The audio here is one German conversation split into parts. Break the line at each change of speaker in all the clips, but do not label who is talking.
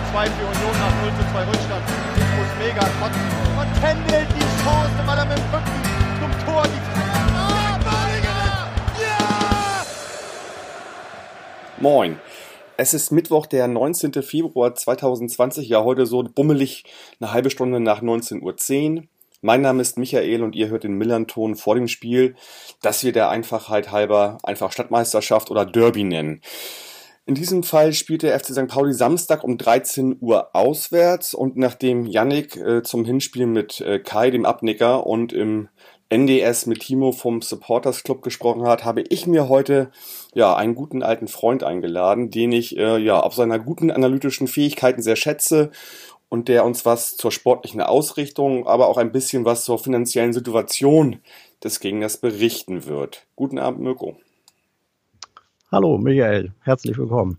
2 für Union nach 0:2 Rückstand. Ich muss mega kotzen. Und händelt die Chance, weil er mit dem Rücken zum Tor die Ja!
Moin. Es ist Mittwoch, der 19. Februar 2020, ja heute so bummelig eine halbe Stunde nach 19:10 Uhr. Mein Name ist Michael und ihr hört den Millern-Ton vor dem Spiel, das wir der Einfachheit halber einfach Stadtmeisterschaft oder Derby nennen. In diesem Fall spielt der FC St. Pauli Samstag um 13 Uhr auswärts und nachdem Yannick zum Hinspiel mit Kai, dem Abnicker, und im NDS mit Timo vom Supporters Club gesprochen hat, habe ich mir heute einen guten alten Freund eingeladen, den ich auf seiner guten analytischen Fähigkeiten sehr schätze und der uns was zur sportlichen Ausrichtung, aber auch ein bisschen was zur finanziellen Situation des Gegners berichten wird. Guten Abend, Mirko.
Hallo Michael, herzlich willkommen.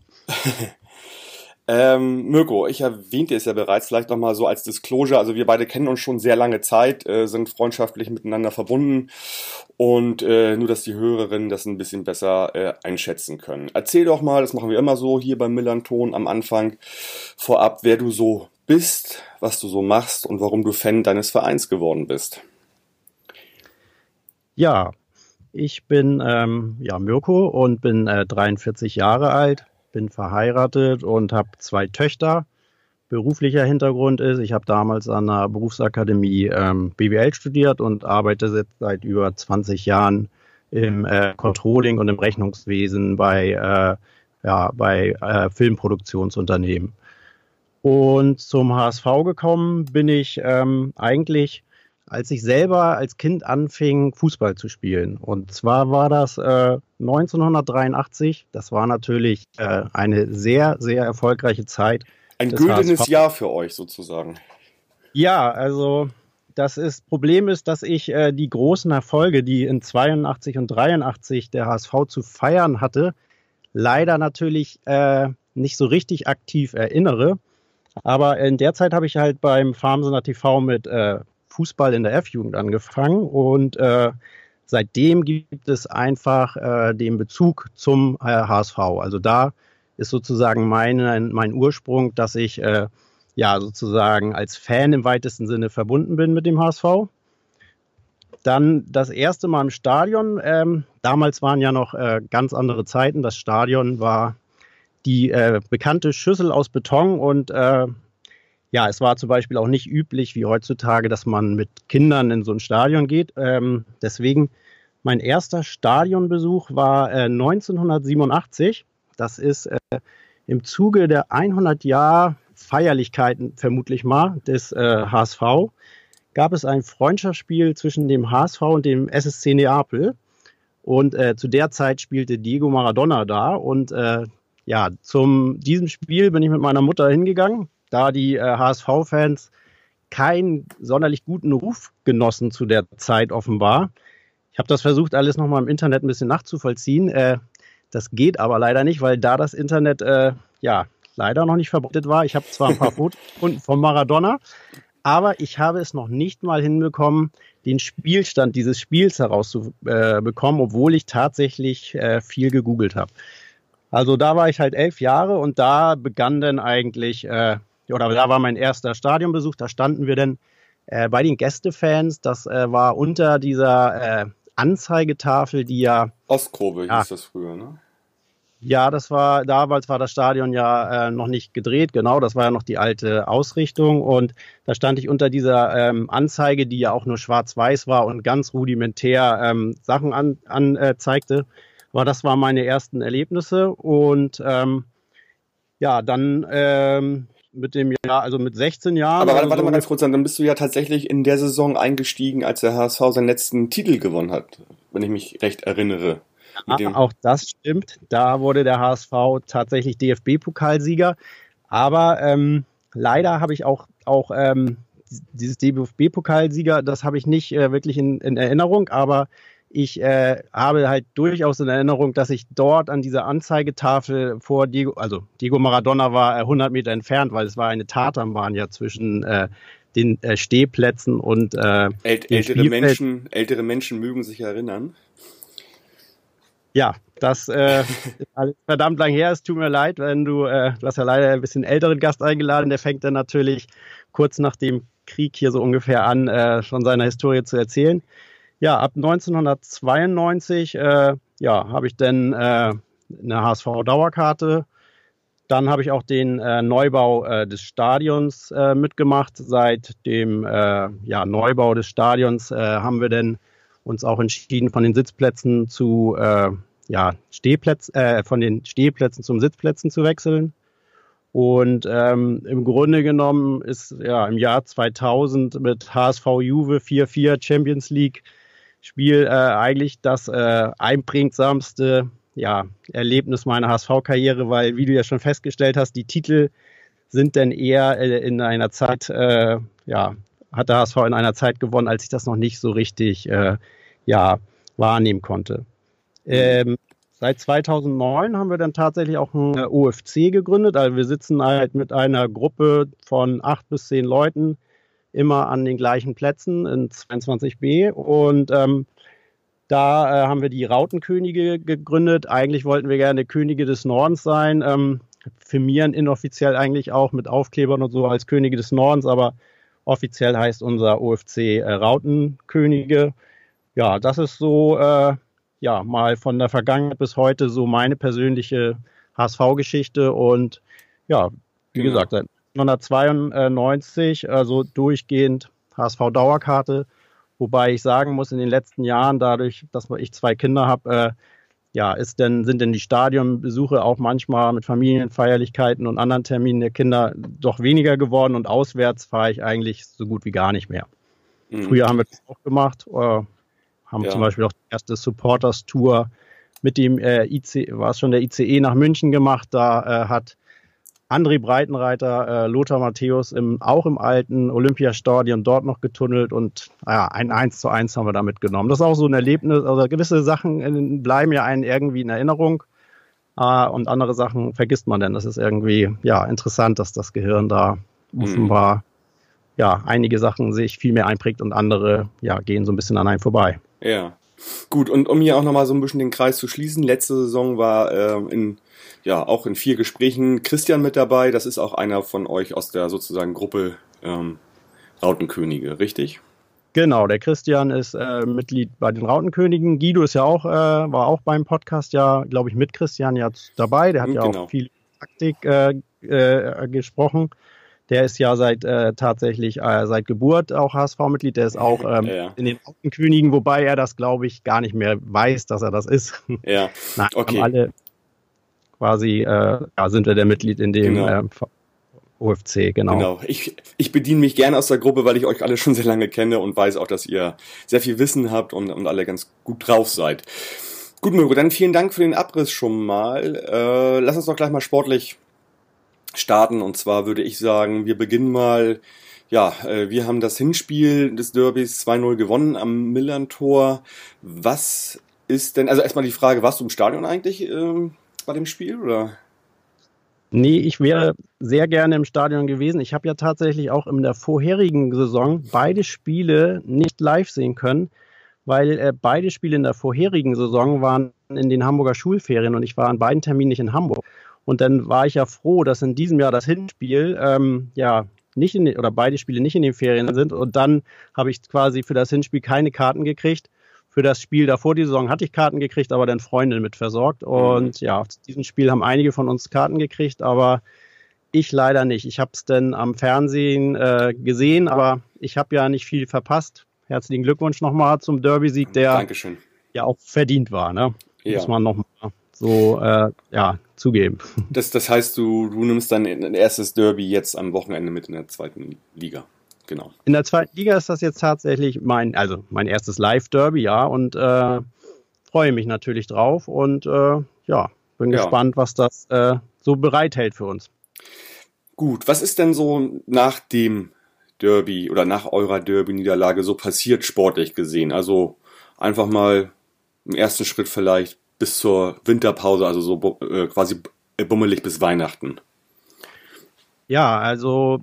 Mirko, ich erwähnte es ja bereits, vielleicht nochmal so als Disclosure, also wir beide kennen uns schon sehr lange Zeit, sind freundschaftlich miteinander verbunden und nur, dass die Hörerinnen das ein bisschen besser einschätzen können. Erzähl doch mal, das machen wir immer so hier beim Millern-Ton am Anfang, vorab, wer du so bist, was du so machst und warum du Fan deines Vereins geworden bist.
Ja, ich bin Mirko und bin 43 Jahre alt, bin verheiratet und habe 2 Töchter. Beruflicher Hintergrund ist, ich habe damals an der Berufsakademie BWL studiert und arbeite jetzt seit über 20 Jahren im Controlling und im Rechnungswesen bei Filmproduktionsunternehmen. Und zum HSV gekommen bin ich eigentlich, als ich selber als Kind anfing, Fußball zu spielen. Und zwar war das 1983. Das war natürlich eine sehr, sehr erfolgreiche Zeit.
Ein güldenes Jahr für euch sozusagen.
Ja, also Problem ist, dass ich die großen Erfolge, die in 82 und 83 der HSV zu feiern hatte, leider natürlich nicht so richtig aktiv erinnere. Aber in der Zeit habe ich halt beim Farmsender TV mit Fußball in der F-Jugend angefangen und seitdem gibt es einfach den Bezug zum HSV. Also da ist sozusagen mein Ursprung, dass ich sozusagen als Fan im weitesten Sinne verbunden bin mit dem HSV. Dann das erste Mal im Stadion. Damals waren ja noch ganz andere Zeiten. Das Stadion war die bekannte Schüssel aus Beton und es war zum Beispiel auch nicht üblich wie heutzutage, dass man mit Kindern in so ein Stadion geht. Deswegen mein erster Stadionbesuch war 1987. Das ist im Zuge der 100-Jahr-Feierlichkeiten vermutlich mal des HSV. Gab es ein Freundschaftsspiel zwischen dem HSV und dem SSC Neapel. Und zu der Zeit spielte Diego Maradona da und diesem Spiel bin ich mit meiner Mutter hingegangen, da die HSV-Fans keinen sonderlich guten Ruf genossen zu der Zeit offenbar. Ich habe das versucht, alles nochmal im Internet ein bisschen nachzuvollziehen. Das geht aber leider nicht, weil da das Internet leider noch nicht verbreitet war. Ich habe zwar ein paar Fotos gefunden von Maradona, aber ich habe es noch nicht mal hinbekommen, den Spielstand dieses Spiels herauszubekommen, obwohl ich tatsächlich viel gegoogelt habe. Also da war ich halt 11 Jahre und da begann dann eigentlich, da war mein erster Stadionbesuch, da standen wir dann bei den Gästefans, das war unter dieser Anzeigetafel, die ja...
Ostkurve hieß das früher, ne?
Ja, damals war das Stadion noch nicht gedreht, genau, das war ja noch die alte Ausrichtung und da stand ich unter dieser Anzeige, die ja auch nur schwarz-weiß war und ganz rudimentär Sachen anzeigte. Aber das waren meine ersten Erlebnisse und dann mit dem Jahr, also mit 16 Jahren.
Aber warte mal ganz kurz, dann bist du ja tatsächlich in der Saison eingestiegen, als der HSV seinen letzten Titel gewonnen hat, wenn ich mich recht erinnere.
Auch das stimmt, da wurde der HSV tatsächlich DFB-Pokalsieger, aber leider habe ich auch dieses DFB-Pokalsieger, das habe ich nicht wirklich in Erinnerung, aber ich habe halt durchaus in Erinnerung, dass ich dort an dieser Anzeigetafel vor Diego Maradona war 100 Meter entfernt, weil es war eine Tatanbahn ja zwischen den Stehplätzen und
ältere Menschen mögen sich erinnern.
Ja, Das ist alles verdammt lang her. Es tut mir leid, wenn du hast ja leider ein bisschen älteren Gast eingeladen. Der fängt dann natürlich kurz nach dem Krieg hier so ungefähr an, schon seine Historie zu erzählen. Ja, ab 1992 habe ich dann eine HSV-Dauerkarte. Dann habe ich auch den Neubau des Stadions mitgemacht. Seit dem Neubau des Stadions haben wir dann uns auch entschieden, von den Sitzplätzen zu von den Stehplätzen zum Sitzplätzen zu wechseln. Und im Grunde genommen ist im Jahr 2000 mit HSV Juve 4-4 Champions League Spiel eigentlich das einprägsamste Erlebnis meiner HSV-Karriere, weil, wie du ja schon festgestellt hast, die Titel sind dann eher in einer Zeit, hat der HSV in einer Zeit gewonnen, als ich das noch nicht so richtig wahrnehmen konnte. Seit 2009 haben wir dann tatsächlich auch ein OFC gegründet. Also wir sitzen halt mit einer Gruppe von 8 bis 10 Leuten immer an den gleichen Plätzen in 22b. Und da haben wir die Rautenkönige gegründet. Eigentlich wollten wir gerne Könige des Nordens sein. Firmieren inoffiziell eigentlich auch mit Aufklebern und so als Könige des Nordens. Aber offiziell heißt unser OFC Rautenkönige. Ja, das ist so mal von der Vergangenheit bis heute so meine persönliche HSV-Geschichte. Und wie gesagt, seit 1992, also durchgehend HSV-Dauerkarte. Wobei ich sagen muss, in den letzten Jahren, dadurch, dass ich 2 Kinder habe, sind denn die Stadionbesuche auch manchmal mit Familienfeierlichkeiten und anderen Terminen der Kinder doch weniger geworden. Und auswärts fahre ich eigentlich so gut wie gar nicht mehr. Früher haben wir das auch gemacht. Haben zum Beispiel auch die erste Supporters-Tour mit dem der ICE nach München gemacht. Da hat André Breitenreiter, Lothar Matthäus auch im alten Olympiastadion dort noch getunnelt und ein 1:1 haben wir da mitgenommen. Das ist auch so ein Erlebnis, also gewisse Sachen bleiben ja einem irgendwie in Erinnerung und andere Sachen vergisst man dann. Das ist irgendwie interessant, dass das Gehirn da offenbar einige Sachen sich viel mehr einprägt und andere gehen so ein bisschen an einem vorbei.
Ja, gut. Und um hier auch nochmal so ein bisschen den Kreis zu schließen, letzte Saison war auch in 4 Gesprächen Christian mit dabei. Das ist auch einer von euch aus der sozusagen Gruppe Rautenkönige, richtig?
Genau, der Christian ist Mitglied bei den Rautenkönigen. Guido ist ja auch, war auch beim Podcast glaube ich, mit Christian dabei. Der hat auch viel Taktik gesprochen. Der ist ja tatsächlich seit Geburt auch HSV-Mitglied. Der ist auch in den Rautenkönigen, wobei er das, glaube ich, gar nicht mehr weiß, dass er das ist.
Ja,
nein, okay. Haben alle quasi, sind wir der Mitglied in dem OFC, genau.
Ich bediene mich gerne aus der Gruppe, weil ich euch alle schon sehr lange kenne und weiß auch, dass ihr sehr viel Wissen habt und alle ganz gut drauf seid. Gut, Mirko, dann vielen Dank für den Abriss schon mal. Lass uns doch gleich mal sportlich starten, und zwar würde ich sagen, wir beginnen mal, wir haben das Hinspiel des Derbys 2-0 gewonnen am Millern-Tor. Was ist denn, also erstmal die Frage, warst du im Stadion eigentlich bei dem Spiel, oder?
Nee, ich wäre sehr gerne im Stadion gewesen. Ich habe ja tatsächlich auch in der vorherigen Saison beide Spiele nicht live sehen können, weil beide Spiele in der vorherigen Saison waren in den Hamburger Schulferien und ich war an beiden Terminen nicht in Hamburg. Und dann war ich ja froh, dass in diesem Jahr das Hinspiel beide Spiele nicht in den Ferien sind. Und dann habe ich quasi für das Hinspiel keine Karten gekriegt. Für das Spiel davor die Saison hatte ich Karten gekriegt, aber dann Freundinnen mit versorgt. Und zu diesem Spiel haben einige von uns Karten gekriegt, aber ich leider nicht. Ich habe es dann am Fernsehen gesehen, aber ich habe ja nicht viel verpasst. Herzlichen Glückwunsch nochmal zum Derby-Sieg, der
Dankeschön.
Ja auch verdient war, ne? Muss man nochmal so zugeben.
Das heißt, du nimmst dann ein erstes Derby jetzt am Wochenende mit in der 2. Liga. Genau.
In der 2. Liga ist das jetzt tatsächlich mein erstes Live-Derby, und freue mich natürlich drauf und bin gespannt, was das so bereithält für uns.
Gut, was ist denn so nach dem Derby oder nach eurer Derby-Niederlage so passiert, sportlich gesehen? Also einfach mal im ersten Schritt vielleicht bis zur Winterpause, also so quasi bummelig bis Weihnachten.
Ja, also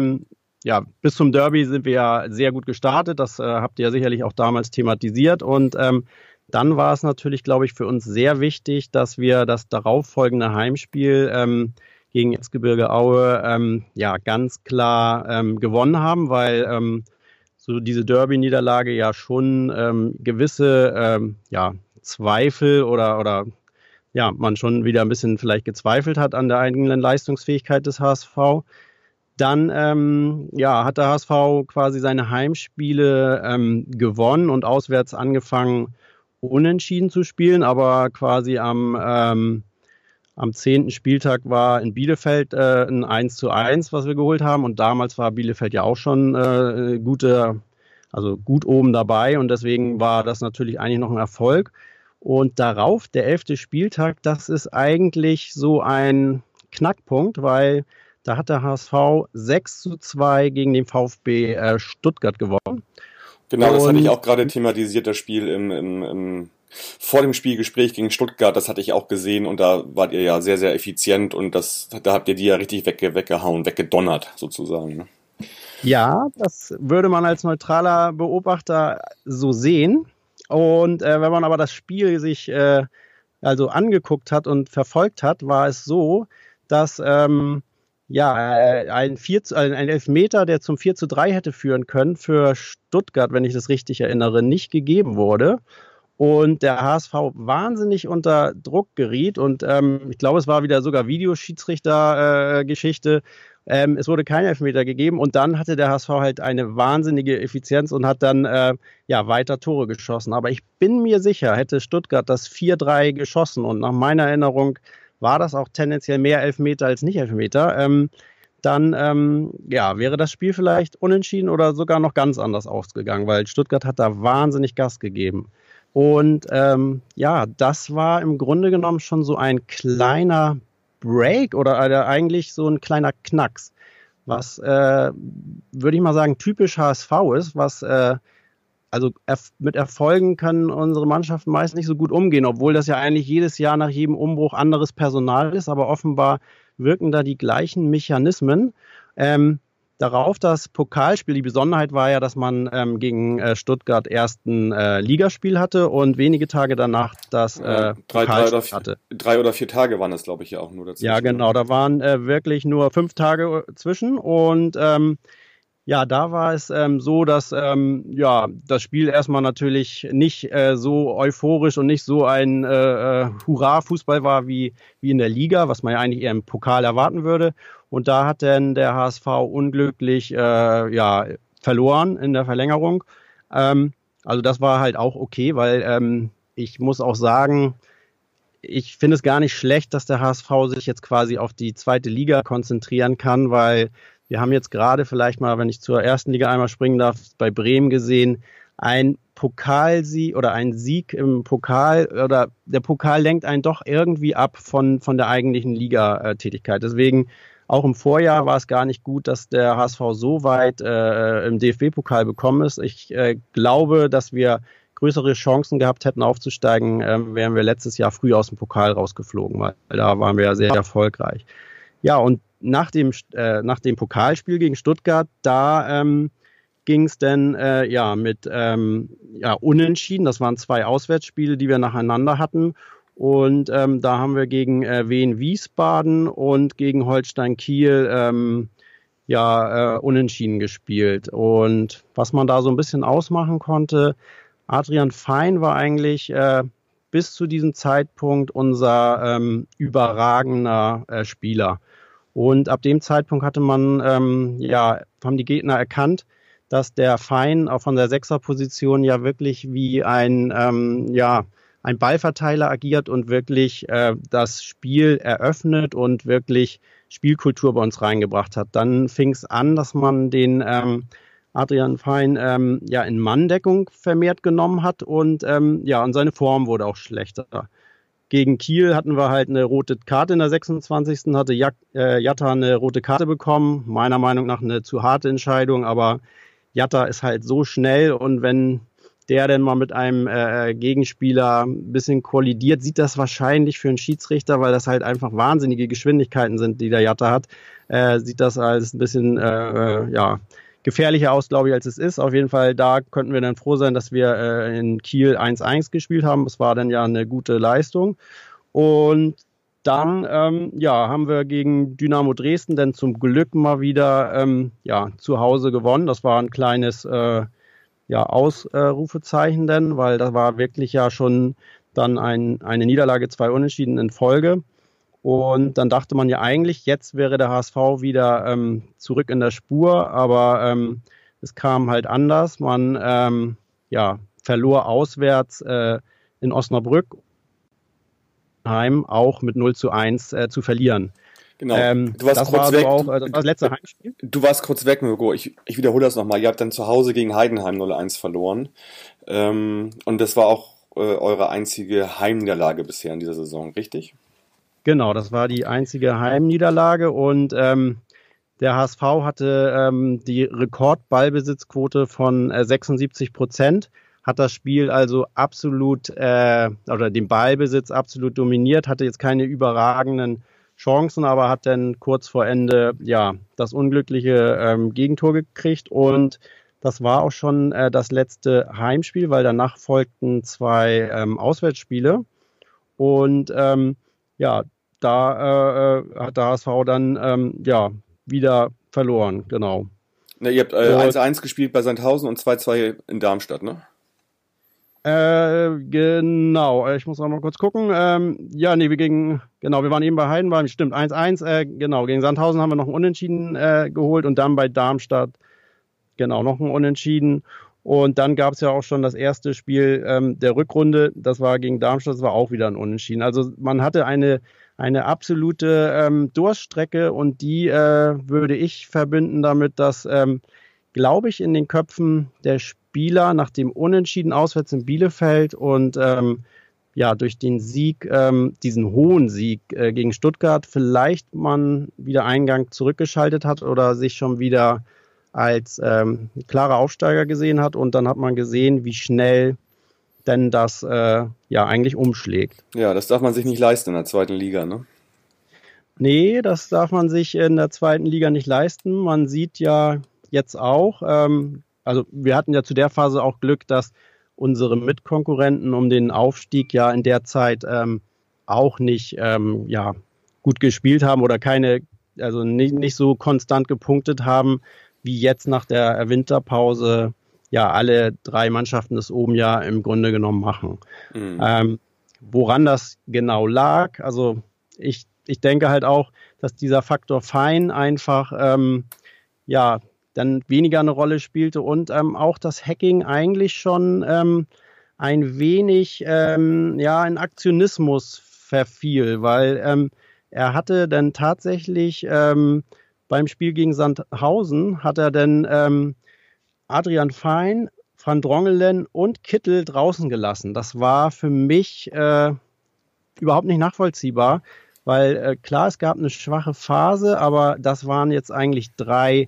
bis zum Derby sind wir ja sehr gut gestartet. Das habt ihr ja sicherlich auch damals thematisiert. Und Dann war es natürlich, glaube ich, für uns sehr wichtig, dass wir das darauffolgende Heimspiel gegen Erzgebirge Aue ganz klar gewonnen haben, weil so diese Derby-Niederlage ja schon gewisse Zweifel oder man schon wieder ein bisschen vielleicht gezweifelt hat an der eigenen Leistungsfähigkeit des HSV. Dann hat der HSV quasi seine Heimspiele gewonnen und auswärts angefangen, unentschieden zu spielen, aber quasi am 10. Spieltag war in Bielefeld ein 1:1, was wir geholt haben, und damals war Bielefeld ja auch schon gut oben dabei, und deswegen war das natürlich eigentlich noch ein Erfolg. Und darauf, der 11. Spieltag, das ist eigentlich so ein Knackpunkt, weil da hat der HSV 6:2 gegen den VfB Stuttgart gewonnen.
Genau, das hatte ich auch gerade thematisiert, das Spiel vor dem Spielgespräch gegen Stuttgart, das hatte ich auch gesehen, und da wart ihr ja sehr, sehr effizient, und da habt ihr die ja richtig weggehauen, weggedonnert sozusagen. Ne?
Ja, das würde man als neutraler Beobachter so sehen. Und wenn man aber das Spiel sich angeguckt hat und verfolgt hat, war es so, dass ein Elfmeter, der zum 4:3 hätte führen können, für Stuttgart, wenn ich das richtig erinnere, nicht gegeben wurde. Und der HSV wahnsinnig unter Druck geriet. Und ich glaube, es war wieder sogar Videoschiedsrichter-Geschichte. Es wurde kein Elfmeter gegeben. Und dann hatte der HSV halt eine wahnsinnige Effizienz und hat dann weiter Tore geschossen. Aber ich bin mir sicher, hätte Stuttgart das 4:3 geschossen, und nach meiner Erinnerung war das auch tendenziell mehr Elfmeter als nicht Elfmeter, dann wäre das Spiel vielleicht unentschieden oder sogar noch ganz anders ausgegangen, weil Stuttgart hat da wahnsinnig Gas gegeben. Und das war im Grunde genommen schon so ein kleiner Break oder eigentlich so ein kleiner Knacks, was, würde ich mal sagen, typisch HSV ist, was mit Erfolgen können unsere Mannschaften meist nicht so gut umgehen, obwohl das ja eigentlich jedes Jahr nach jedem Umbruch anderes Personal ist, aber offenbar wirken da die gleichen Mechanismen. Darauf das Pokalspiel, die Besonderheit war ja, dass man gegen Stuttgart erst ein Ligaspiel hatte und wenige Tage danach das Pokalspiel hatte.
3 oder 4 Tage waren das, glaube ich, ja auch nur dazwischen.
Ja, genau, da waren wirklich nur 5 Tage zwischen, und da war es so, dass das Spiel erstmal natürlich nicht so euphorisch und nicht so ein Hurra-Fußball war wie in der Liga, was man ja eigentlich eher im Pokal erwarten würde. Und da hat dann der HSV unglücklich verloren in der Verlängerung. Also das war halt auch okay, weil ich muss auch sagen, ich finde es gar nicht schlecht, dass der HSV sich jetzt quasi auf die zweite Liga konzentrieren kann, weil wir haben jetzt gerade vielleicht mal, wenn ich zur ersten Liga einmal springen darf, bei Bremen gesehen, ein Pokalsieg oder ein Sieg im Pokal, oder der Pokal lenkt einen doch irgendwie ab von der eigentlichen Liga-Tätigkeit. Deswegen auch im Vorjahr war es gar nicht gut, dass der HSV so weit im DFB-Pokal bekommen ist. Ich glaube, dass wir größere Chancen gehabt hätten aufzusteigen, wären wir letztes Jahr früh aus dem Pokal rausgeflogen, weil da waren wir ja sehr erfolgreich. Ja, und nach dem Pokalspiel gegen Stuttgart, da ging es dann mit Unentschieden. Das waren 2 Auswärtsspiele, die wir nacheinander hatten. Und da haben wir gegen Wien Wiesbaden und gegen Holstein Kiel unentschieden gespielt. Und was man da so ein bisschen ausmachen konnte, Adrian Fein war eigentlich bis zu diesem Zeitpunkt unser überragender Spieler. Und ab dem Zeitpunkt hatte man, haben die Gegner erkannt, dass der Fein auch von der Sechserposition ja wirklich wie ein Ballverteiler agiert und wirklich das Spiel eröffnet und wirklich Spielkultur bei uns reingebracht hat. Dann fing es an, dass man den Adrian Fein in Manndeckung vermehrt genommen hat, und seine Form wurde auch schlechter. Gegen Kiel hatten wir halt eine rote Karte in der 26. hatte Jatta eine rote Karte bekommen. Meiner Meinung nach eine zu harte Entscheidung, aber Jatta ist halt so schnell, und wenn der denn mal mit einem Gegenspieler ein bisschen kollidiert, sieht das wahrscheinlich für einen Schiedsrichter, weil das halt einfach wahnsinnige Geschwindigkeiten sind, die der Jatta hat, sieht das als ein bisschen gefährlicher aus, glaube ich, als es ist. Auf jeden Fall, da könnten wir dann froh sein, dass wir in Kiel 1-1 gespielt haben. Es war dann ja eine gute Leistung. Und dann haben wir gegen Dynamo Dresden dann zum Glück mal wieder zu Hause gewonnen. Das war ein kleines Ausrufezeichen denn, weil das war wirklich ja schon dann eine Niederlage, 2 Unentschieden in Folge. Und dann dachte man ja eigentlich, jetzt wäre der HSV wieder zurück in der Spur, aber es kam halt anders. Man verlor auswärts in Osnabrück, auch mit 0-1 zu verlieren.
Genau. Du warst
das
kurz
war
weg.
auch das letzte Heimspiel.
Du warst kurz weg, Mirko. Ich wiederhole das nochmal. Ihr habt dann zu Hause gegen Heidenheim 0-1 verloren. Und das war auch eure einzige Heimniederlage bisher in dieser Saison, richtig?
Genau, das war die einzige Heimniederlage und der HSV hatte die Rekordballbesitzquote von 76%, hat das Spiel also absolut oder den Ballbesitz absolut dominiert, hatte jetzt keine überragenden Chancen, aber hat dann kurz vor Ende das unglückliche Gegentor gekriegt und das war auch schon das letzte Heimspiel, weil danach folgten 2 Auswärtsspiele und da hat der HSV dann wieder verloren, genau.
Ne, ihr habt 1-1 gespielt bei Sandhausen und 2-2 in Darmstadt, ne?
Genau, ich muss auch mal kurz gucken. Wir waren eben bei Heidenheim, stimmt, 1-1, gegen Sandhausen haben wir noch ein Unentschieden geholt und dann bei Darmstadt, genau, noch ein Unentschieden. Und dann gab es ja auch schon das erste Spiel der Rückrunde, das war gegen Darmstadt, das war auch wieder ein Unentschieden. Also man hatte eine absolute Durststrecke und die würde ich verbinden damit, dass, glaube ich, in den Köpfen der Spieler nach dem Unentschieden auswärts in Bielefeld und durch den Sieg, diesen hohen Sieg gegen Stuttgart, vielleicht man wieder einen Gang zurückgeschaltet hat oder sich schon wieder als klarer Aufsteiger gesehen hat und dann hat man gesehen, wie schnell denn das eigentlich umschlägt.
Ja, das darf man sich nicht leisten in der zweiten Liga, ne?
Nee, das darf man sich in der zweiten Liga nicht leisten. Man sieht ja jetzt auch, also wir hatten ja zu der Phase auch Glück, dass unsere Mitkonkurrenten um den Aufstieg ja in der Zeit auch nicht gut gespielt haben oder nicht so konstant gepunktet haben, wie jetzt nach der Winterpause alle 3 Mannschaften das oben ja im Grunde genommen machen. Mhm. Woran das genau lag, also ich denke halt auch, dass dieser Faktor Fein einfach dann weniger eine Rolle spielte und auch das Hacking eigentlich schon ein wenig in Aktionismus verfiel, weil er hatte dann tatsächlich beim Spiel gegen Sandhausen hat er dann Adrian Fein, Van Drongelen und Kittel draußen gelassen. Das war für mich überhaupt nicht nachvollziehbar, weil klar, es gab eine schwache Phase, aber das waren jetzt eigentlich 3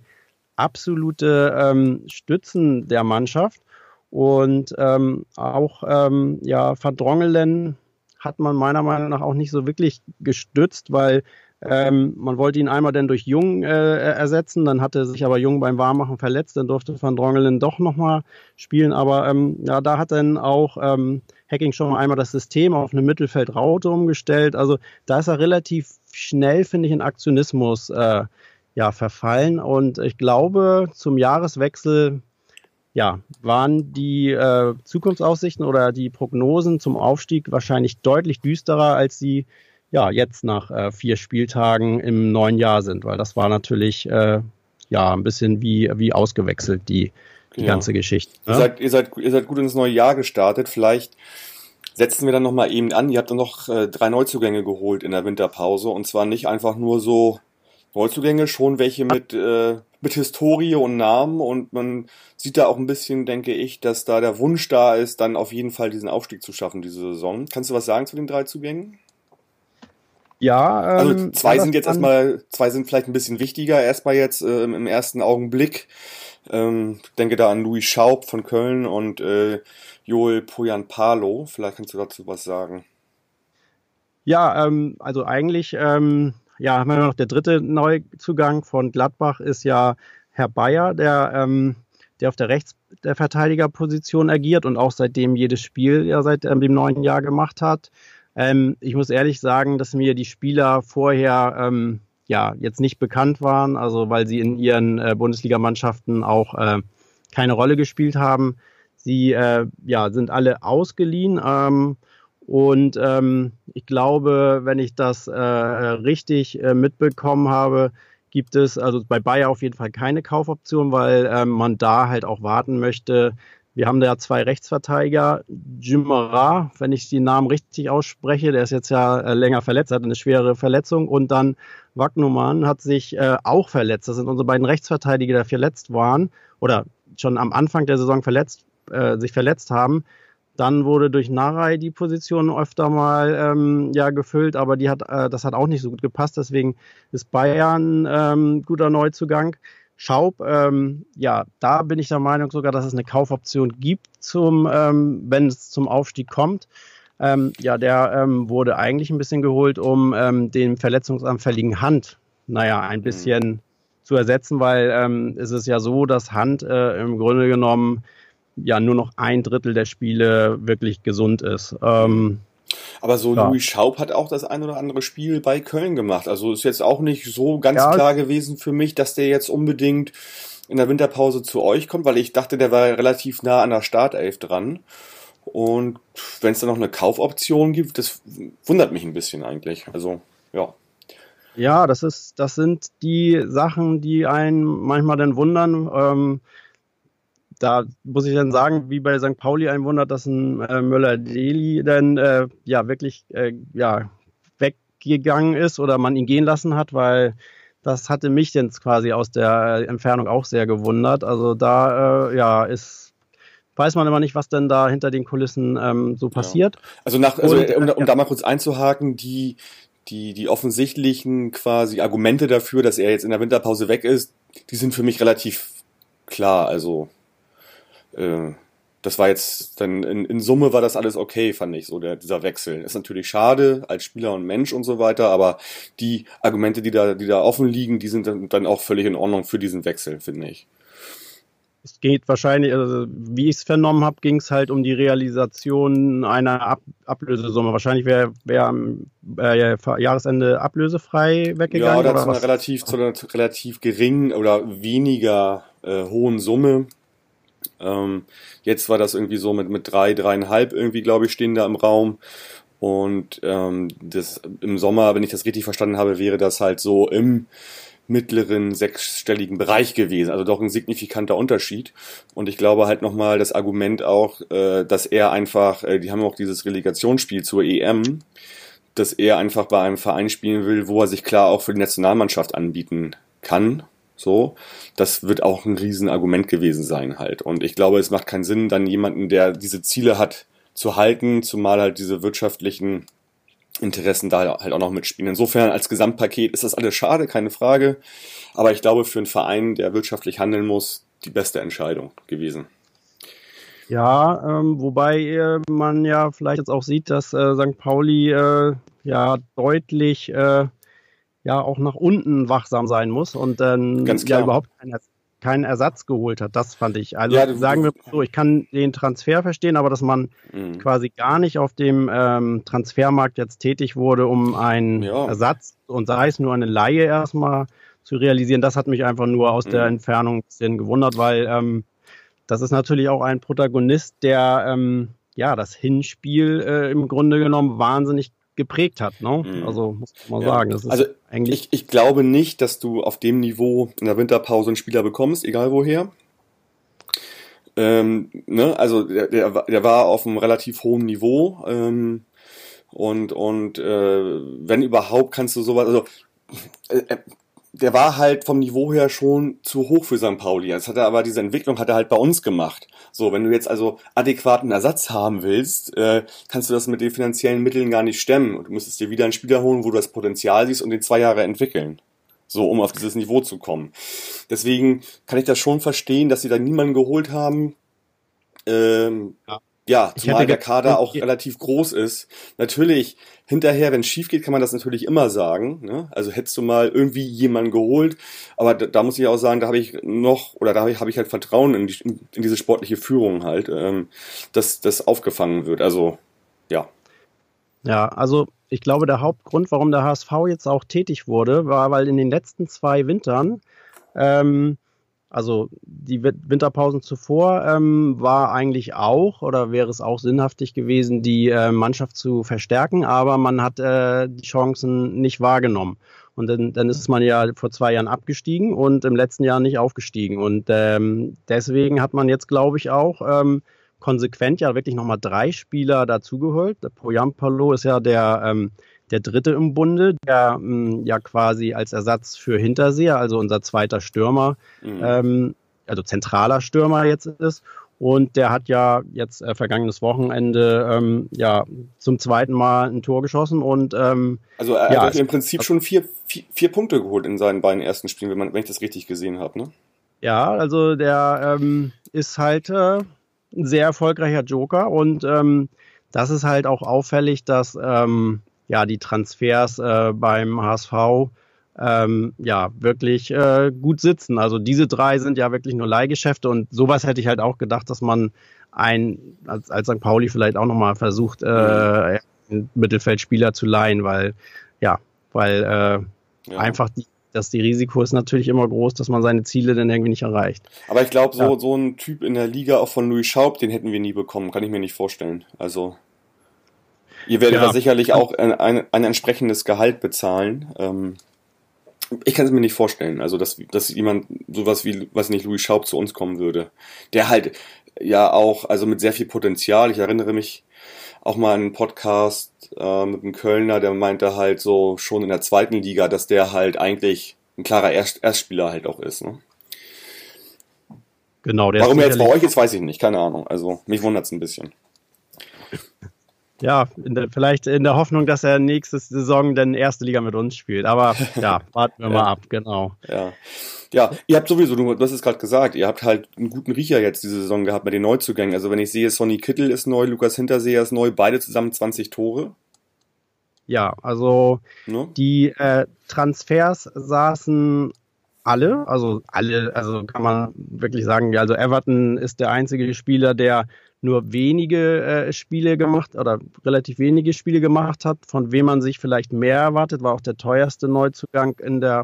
absolute Stützen der Mannschaft und auch Van Drongelen hat man meiner Meinung nach auch nicht so wirklich gestützt, weil man wollte ihn einmal dann durch Jung ersetzen, dann hatte sich aber Jung beim Warmmachen verletzt, dann durfte Van Drongelen doch nochmal spielen, aber da hat dann auch Hacking schon mal einmal das System auf eine Mittelfeldraute umgestellt, also da ist er relativ schnell, finde ich, in Aktionismus verfallen und ich glaube, zum Jahreswechsel waren die Zukunftsaussichten oder die Prognosen zum Aufstieg wahrscheinlich deutlich düsterer, als sie jetzt nach 4 Spieltagen im neuen Jahr sind, weil das war natürlich ein bisschen wie ausgewechselt, die ganze Geschichte. Ne?
Ihr seid gut ins neue Jahr gestartet, vielleicht setzen wir dann nochmal eben an, ihr habt dann noch 3 Neuzugänge geholt in der Winterpause und zwar nicht einfach nur so Neuzugänge, schon welche mit Historie und Namen und man sieht da auch ein bisschen, denke ich, dass da der Wunsch da ist, dann auf jeden Fall diesen Aufstieg zu schaffen diese Saison. Kannst du was sagen zu den 3 Zugängen?
Ja,
also 2 sind jetzt erstmal, 2 sind vielleicht ein bisschen wichtiger, erstmal jetzt im ersten Augenblick. Denke da an Louis Schaub von Köln und Joel Poyanpalo. Vielleicht kannst du dazu was sagen.
Ja, also eigentlich haben wir noch der dritte Neuzugang von Gladbach ist ja Herr Bayer, der auf der Rechtsverteidigerposition agiert und auch seitdem jedes Spiel ja seit dem neuen Jahr gemacht hat. Ich muss ehrlich sagen, dass mir die Spieler vorher ja jetzt nicht bekannt waren, also weil sie in ihren Bundesligamannschaften auch keine Rolle gespielt haben. Sie ja, sind alle ausgeliehen und ich glaube, wenn ich das richtig mitbekommen habe, gibt es also bei Bayer auf jeden Fall keine Kaufoption, weil man da halt auch warten möchte. Wir haben da ja 2 Rechtsverteidiger. Djimara, wenn ich die Namen richtig ausspreche, der ist jetzt ja länger verletzt, hat eine schwere Verletzung. Und dann Wagnumann hat sich auch verletzt. Das sind unsere beiden Rechtsverteidiger, die verletzt waren oder schon am Anfang der Saison sich verletzt haben. Dann wurde durch Narei die Position öfter mal ja, gefüllt, aber das hat auch nicht so gut gepasst. Deswegen ist Bayern guter Neuzugang. Schaub, ja, da bin ich der Meinung sogar, dass es eine Kaufoption gibt, wenn es zum Aufstieg kommt. Ja, der wurde eigentlich ein bisschen geholt, um den verletzungsanfälligen Hand, ein bisschen zu ersetzen, weil es ist ja so, dass Hand im Grunde genommen ja nur noch 1/3 der Spiele wirklich gesund ist.
Aber so
ja.
Louis Schaub hat auch das ein oder andere Spiel bei Köln gemacht. Also ist jetzt auch nicht so ganz
Ja.
klar gewesen für mich, dass der jetzt unbedingt in der Winterpause zu euch kommt, weil ich dachte, der war relativ nah an der Startelf dran. Und wenn es da noch eine Kaufoption gibt, das wundert mich ein bisschen eigentlich. Also, ja.
Ja, das sind die Sachen, die einen manchmal dann wundern. Da muss ich dann sagen, wie bei St. Pauli einen wundert, dass ein Möller-Deli dann ja wirklich ja, weggegangen ist oder man ihn gehen lassen hat, weil das hatte mich jetzt quasi aus der Entfernung auch sehr gewundert. Also da ja weiß man immer nicht, was denn da hinter den Kulissen so passiert.
Also um da mal kurz einzuhaken, die offensichtlichen quasi Argumente dafür, dass er jetzt in der Winterpause weg ist, die sind für mich relativ klar. Also das war jetzt dann in Summe war das alles okay, fand ich so, dieser Wechsel. Ist natürlich schade als Spieler und Mensch und so weiter, aber die Argumente, die da offen liegen, die sind dann auch völlig in Ordnung für diesen Wechsel, finde ich.
Es geht wahrscheinlich, also wie ich es vernommen habe, ging es halt um die Realisation einer Ablösesumme. Wahrscheinlich wäre am Jahresende ablösefrei weggegangen.
Ja, oder
oder
zu einer relativ geringen oder weniger hohen Summe. Jetzt war das irgendwie so mit 3,5 irgendwie, glaube ich, stehen da im Raum. Und das im Sommer, wenn ich das richtig verstanden habe, wäre das halt so im mittleren sechsstelligen Bereich gewesen. Also doch ein signifikanter Unterschied. Und ich glaube halt nochmal das Argument auch, dass er einfach, die haben auch dieses Relegationsspiel zur EM, dass er einfach bei einem Verein spielen will, wo er sich klar auch für die Nationalmannschaft anbieten kann. So, das wird auch ein Riesenargument gewesen sein halt. Und ich glaube, es macht keinen Sinn, dann jemanden, der diese Ziele hat, zu halten, zumal halt diese wirtschaftlichen Interessen da halt auch noch mitspielen. Insofern als Gesamtpaket ist das alles schade, keine Frage. Aber ich glaube, für einen Verein, der wirtschaftlich handeln muss, die beste Entscheidung gewesen.
Ja, wobei man ja vielleicht jetzt auch sieht, dass St. Pauli ja deutlich ja auch nach unten wachsam sein muss und dann
Ganz klar.
ja überhaupt keinen Ersatz geholt hat. Das fand ich. Also
Ja,
sagen wir so, ich kann den Transfer verstehen, aber dass man quasi gar nicht auf dem Transfermarkt jetzt tätig wurde, um einen Ersatz und sei es nur eine Leihe erstmal zu realisieren, das hat mich einfach nur aus der Entfernung ein bisschen gewundert, weil das ist natürlich auch ein Protagonist, der ja das Hinspiel im Grunde genommen wahnsinnig geprägt hat, ne? Also muss man sagen. Das ist
also
eigentlich
ich glaube nicht, dass du auf dem Niveau in der Winterpause einen Spieler bekommst, egal woher. Ne? Also der war auf einem relativ hohen Niveau und wenn überhaupt kannst du sowas, also der war halt vom Niveau her schon zu hoch für St. Pauli. Jetzt hat er aber diese Entwicklung hat er halt bei uns gemacht. So, wenn du jetzt also adäquaten Ersatz haben willst, kannst du das mit den finanziellen Mitteln gar nicht stemmen. Und du müsstest dir wieder einen Spieler holen, wo du das Potenzial siehst und den 2 Jahre entwickeln. So, um auf dieses Niveau zu kommen. Deswegen kann ich das schon verstehen, dass sie da niemanden geholt haben, Ja, zumal der Kader auch relativ groß ist. Natürlich, hinterher, wenn es schief geht, kann man das natürlich immer sagen. Ne? Also hättest du mal irgendwie jemanden geholt, aber da muss ich auch sagen, da habe ich halt Vertrauen in diese sportliche Führung halt, dass das aufgefangen wird. Also, ja.
Ja, also ich glaube, der Hauptgrund, warum der HSV jetzt auch tätig wurde, war, weil in den letzten 2 Wintern, also die Winterpausen zuvor, war eigentlich auch oder wäre es auch sinnhaftig gewesen, die Mannschaft zu verstärken, aber man hat die Chancen nicht wahrgenommen. Und dann ist man ja vor 2 Jahren abgestiegen und im letzten Jahr nicht aufgestiegen. Und deswegen hat man jetzt, glaube ich, auch konsequent ja wirklich nochmal 3 Spieler dazugeholt. Der Poyampalo ist ja der dritte im Bunde, der ja quasi als Ersatz für Hinterseher, also unser zweiter Stürmer, also zentraler Stürmer jetzt ist. Und der hat ja jetzt vergangenes Wochenende ja zum 2. Mal ein Tor geschossen. Und
also er hat im Prinzip schon 4 Punkte geholt in seinen beiden ersten Spielen, wenn ich das richtig gesehen habe, ne? Ja,
also der ist halt ein sehr erfolgreicher Joker. Und das ist halt auch auffällig, dass ja, die Transfers beim HSV ja wirklich gut sitzen. Also diese 3 sind ja wirklich nur Leihgeschäfte und sowas hätte ich halt auch gedacht, dass man als St. Pauli vielleicht auch nochmal versucht, einen Mittelfeldspieler zu leihen, weil einfach das Risiko ist natürlich immer groß, dass man seine Ziele dann irgendwie nicht erreicht.
Aber ich glaube, so ein Typ in der Liga auch von Louis Schaub, den hätten wir nie bekommen, kann ich mir nicht vorstellen. Also ihr werdet da sicherlich auch ein entsprechendes Gehalt bezahlen. Ich kann es mir nicht vorstellen, also dass jemand sowas wie, weiß nicht, Louis Schaub zu uns kommen würde. Der halt ja auch, also mit sehr viel Potenzial. Ich erinnere mich auch mal an einen Podcast mit einem Kölner, der meinte halt so schon in der 2. Liga, dass der halt eigentlich ein klarer Erstspieler halt auch ist. Ne?
Genau.
Warum er jetzt bei euch ist, weiß ich nicht, keine Ahnung. Also mich wundert es ein bisschen.
Ja, vielleicht in der Hoffnung, dass er nächste Saison dann 1. Liga mit uns spielt. Aber ja, warten wir mal ab, genau.
Ja, ihr habt sowieso, du hast es gerade gesagt, ihr habt halt einen guten Riecher jetzt diese Saison gehabt mit den Neuzugängen. Also wenn ich sehe, Sonny Kittel ist neu, Lukas Hinterseher ist neu, beide zusammen 20 Tore.
Ja, also die Transfers saßen also kann man wirklich sagen, also Everton ist der einzige Spieler, der nur wenige Spiele gemacht oder relativ wenige Spiele gemacht hat, von wem man sich vielleicht mehr erwartet, war auch der teuerste Neuzugang in der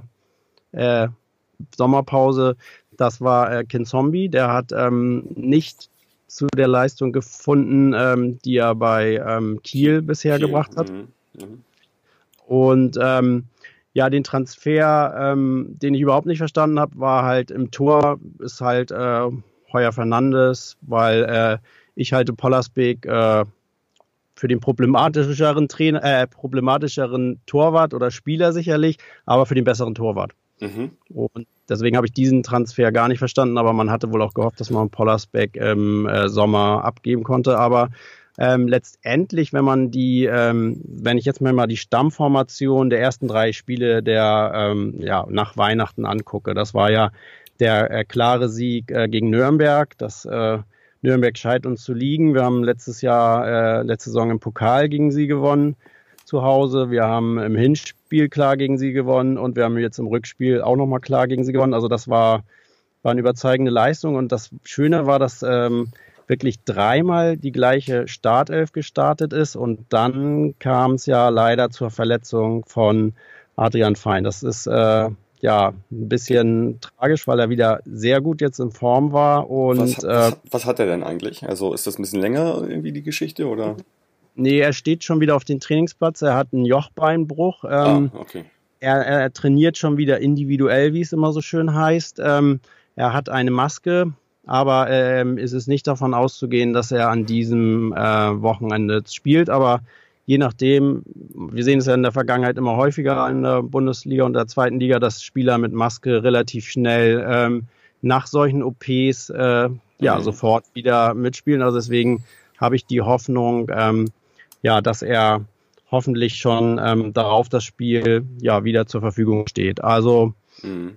Sommerpause. Das war Kinzombie, der hat nicht zu der Leistung gefunden, die er bei Kiel bisher gebracht hat. Und ja, den Transfer, den ich überhaupt nicht verstanden habe, war halt im Tor, ist halt Heuer Fernandes, weil ich halte Pollersbeek für den problematischeren Torwart oder Spieler sicherlich, aber für den besseren Torwart. Und deswegen habe ich diesen Transfer gar nicht verstanden, aber man hatte wohl auch gehofft, dass man Pollersbeek im Sommer abgeben konnte. Aber letztendlich, wenn ich jetzt mir mal die Stammformation der ersten 3 Spiele der nach Weihnachten angucke, das war ja der klare Sieg gegen Nürnberg, das Nürnberg scheint uns zu liegen. Wir haben letzte Saison im Pokal gegen sie gewonnen zu Hause. Wir haben im Hinspiel klar gegen sie gewonnen und wir haben jetzt im Rückspiel auch nochmal klar gegen sie gewonnen. Also das war eine überzeugende Leistung und das Schöne war, dass wirklich 3-mal die gleiche Startelf gestartet ist und dann kam es ja leider zur Verletzung von Adrian Fein. Das ist ein bisschen tragisch, weil er wieder sehr gut jetzt in Form war. Und
was hat er denn eigentlich? Also ist das ein bisschen länger irgendwie die Geschichte oder?
Nee, er steht schon wieder auf dem Trainingsplatz. Er hat einen Jochbeinbruch.
Okay.
Er trainiert schon wieder individuell, wie es immer so schön heißt. Er hat eine Maske, aber es ist nicht davon auszugehen, dass er an diesem Wochenende spielt. Aber je nachdem, wir sehen es ja in der Vergangenheit immer häufiger in der Bundesliga und der 2. Liga, dass Spieler mit Maske relativ schnell nach solchen OPs sofort wieder mitspielen. Also deswegen habe ich die Hoffnung, dass er hoffentlich schon darauf das Spiel wieder zur Verfügung steht. Also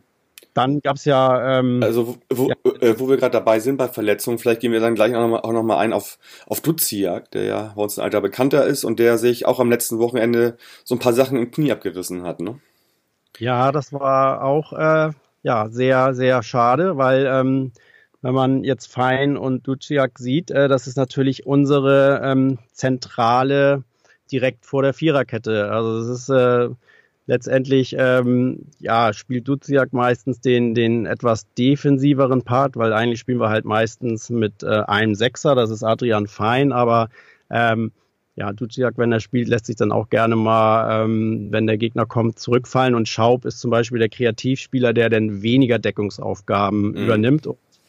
Dann gab es ja...
Also wo wir gerade dabei sind bei Verletzungen, vielleicht gehen wir dann gleich auch noch mal ein auf Duziak, der ja bei uns ein alter Bekannter ist und der sich auch am letzten Wochenende so ein paar Sachen im Knie abgerissen hat, ne?
Ja, das war auch sehr, sehr schade, weil wenn man jetzt Fein und Duziak sieht, das ist natürlich unsere Zentrale direkt vor der Viererkette. Also das ist letztendlich spielt Duziak meistens den etwas defensiveren Part, weil eigentlich spielen wir halt meistens mit einem Sechser, das ist Adrian Fein, aber Duziak, wenn er spielt, lässt sich dann auch gerne mal, wenn der Gegner kommt, zurückfallen und Schaub ist zum Beispiel der Kreativspieler, der dann weniger Deckungsaufgaben übernimmt.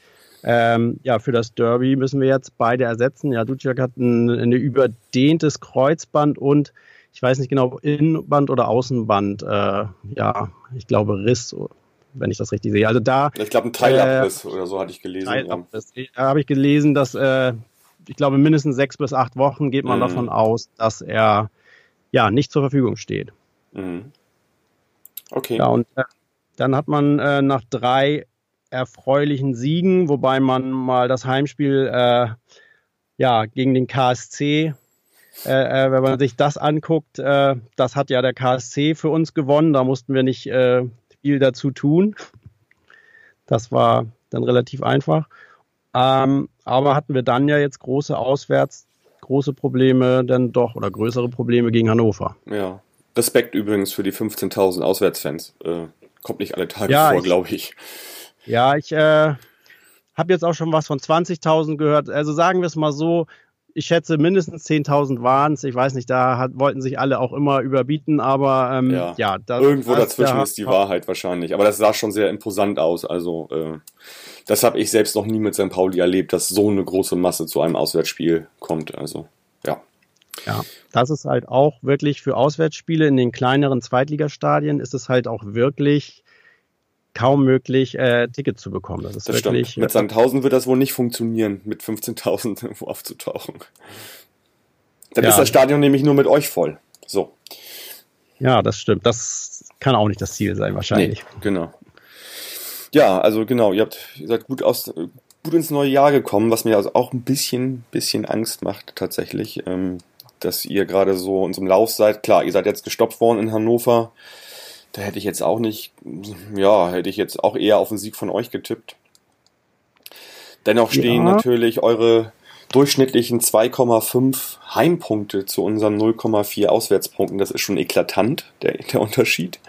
Für das Derby müssen wir jetzt beide ersetzen. Ja, Duziak hat ein überdehntes Kreuzband und ich weiß nicht genau, Innenband oder Außenband. Ich glaube Riss, wenn ich das richtig sehe. Also
ich glaube ein Teilabriss oder so hatte ich gelesen.
Teilabriss. Da habe ich gelesen, dass ich glaube mindestens 6 bis 8 Wochen geht man davon aus, dass er nicht zur Verfügung steht.
Okay.
Ja, und dann hat man nach 3 erfreulichen Siegen, wobei man mal das Heimspiel gegen den KSC, wenn man sich das anguckt, das hat ja der KSC für uns gewonnen, da mussten wir nicht viel dazu tun. Das war dann relativ einfach. Aber hatten wir dann ja jetzt große Probleme dann doch oder größere Probleme gegen Hannover.
Ja, Respekt übrigens für die 15.000 Auswärtsfans. Kommt nicht alle Tage vor, glaube ich.
Ja, ich habe jetzt auch schon was von 20.000 gehört. Also sagen wir es mal so, ich schätze mindestens 10.000 waren es. Ich weiß nicht, wollten sich alle auch immer überbieten, aber
irgendwo dazwischen ist die Wahrheit wahrscheinlich. Aber das sah schon sehr imposant aus. Also das habe ich selbst noch nie mit St. Pauli erlebt, dass so eine große Masse zu einem Auswärtsspiel kommt. Also ja.
Ja, das ist halt auch wirklich für Auswärtsspiele in den kleineren Zweitligastadien ist es halt auch wirklich kaum möglich, Tickets zu bekommen. Das
wirklich, stimmt. Mit Sandhausen wird das wohl nicht funktionieren, mit 15.000 irgendwo aufzutauchen. Dann ist das Stadion nämlich nur mit euch voll. So.
Ja, das stimmt. Das kann auch nicht das Ziel sein, wahrscheinlich.
Nee, genau. Ja, also genau, ihr seid gut ins neue Jahr gekommen, was mir also auch ein bisschen Angst macht tatsächlich, dass ihr gerade so in so einem Lauf seid. Klar, ihr seid jetzt gestoppt worden in Hannover. Da hätte ich jetzt auch eher auf den Sieg von euch getippt. Dennoch stehen natürlich eure durchschnittlichen 2,5 Heimpunkte zu unseren 0,4 Auswärtspunkten. Das ist schon eklatant, der Unterschied.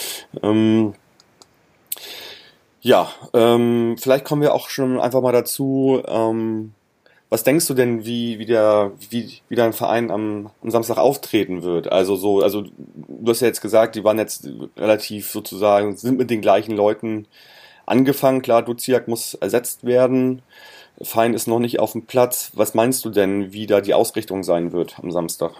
Vielleicht kommen wir auch schon einfach mal dazu. Was denkst du denn, wie dein Verein am Samstag auftreten wird? Also du hast ja jetzt gesagt, die waren jetzt relativ sozusagen, sind mit den gleichen Leuten angefangen. Klar, Duziak muss ersetzt werden. Fein ist noch nicht auf dem Platz. Was meinst du denn, wie da die Ausrichtung sein wird am Samstag?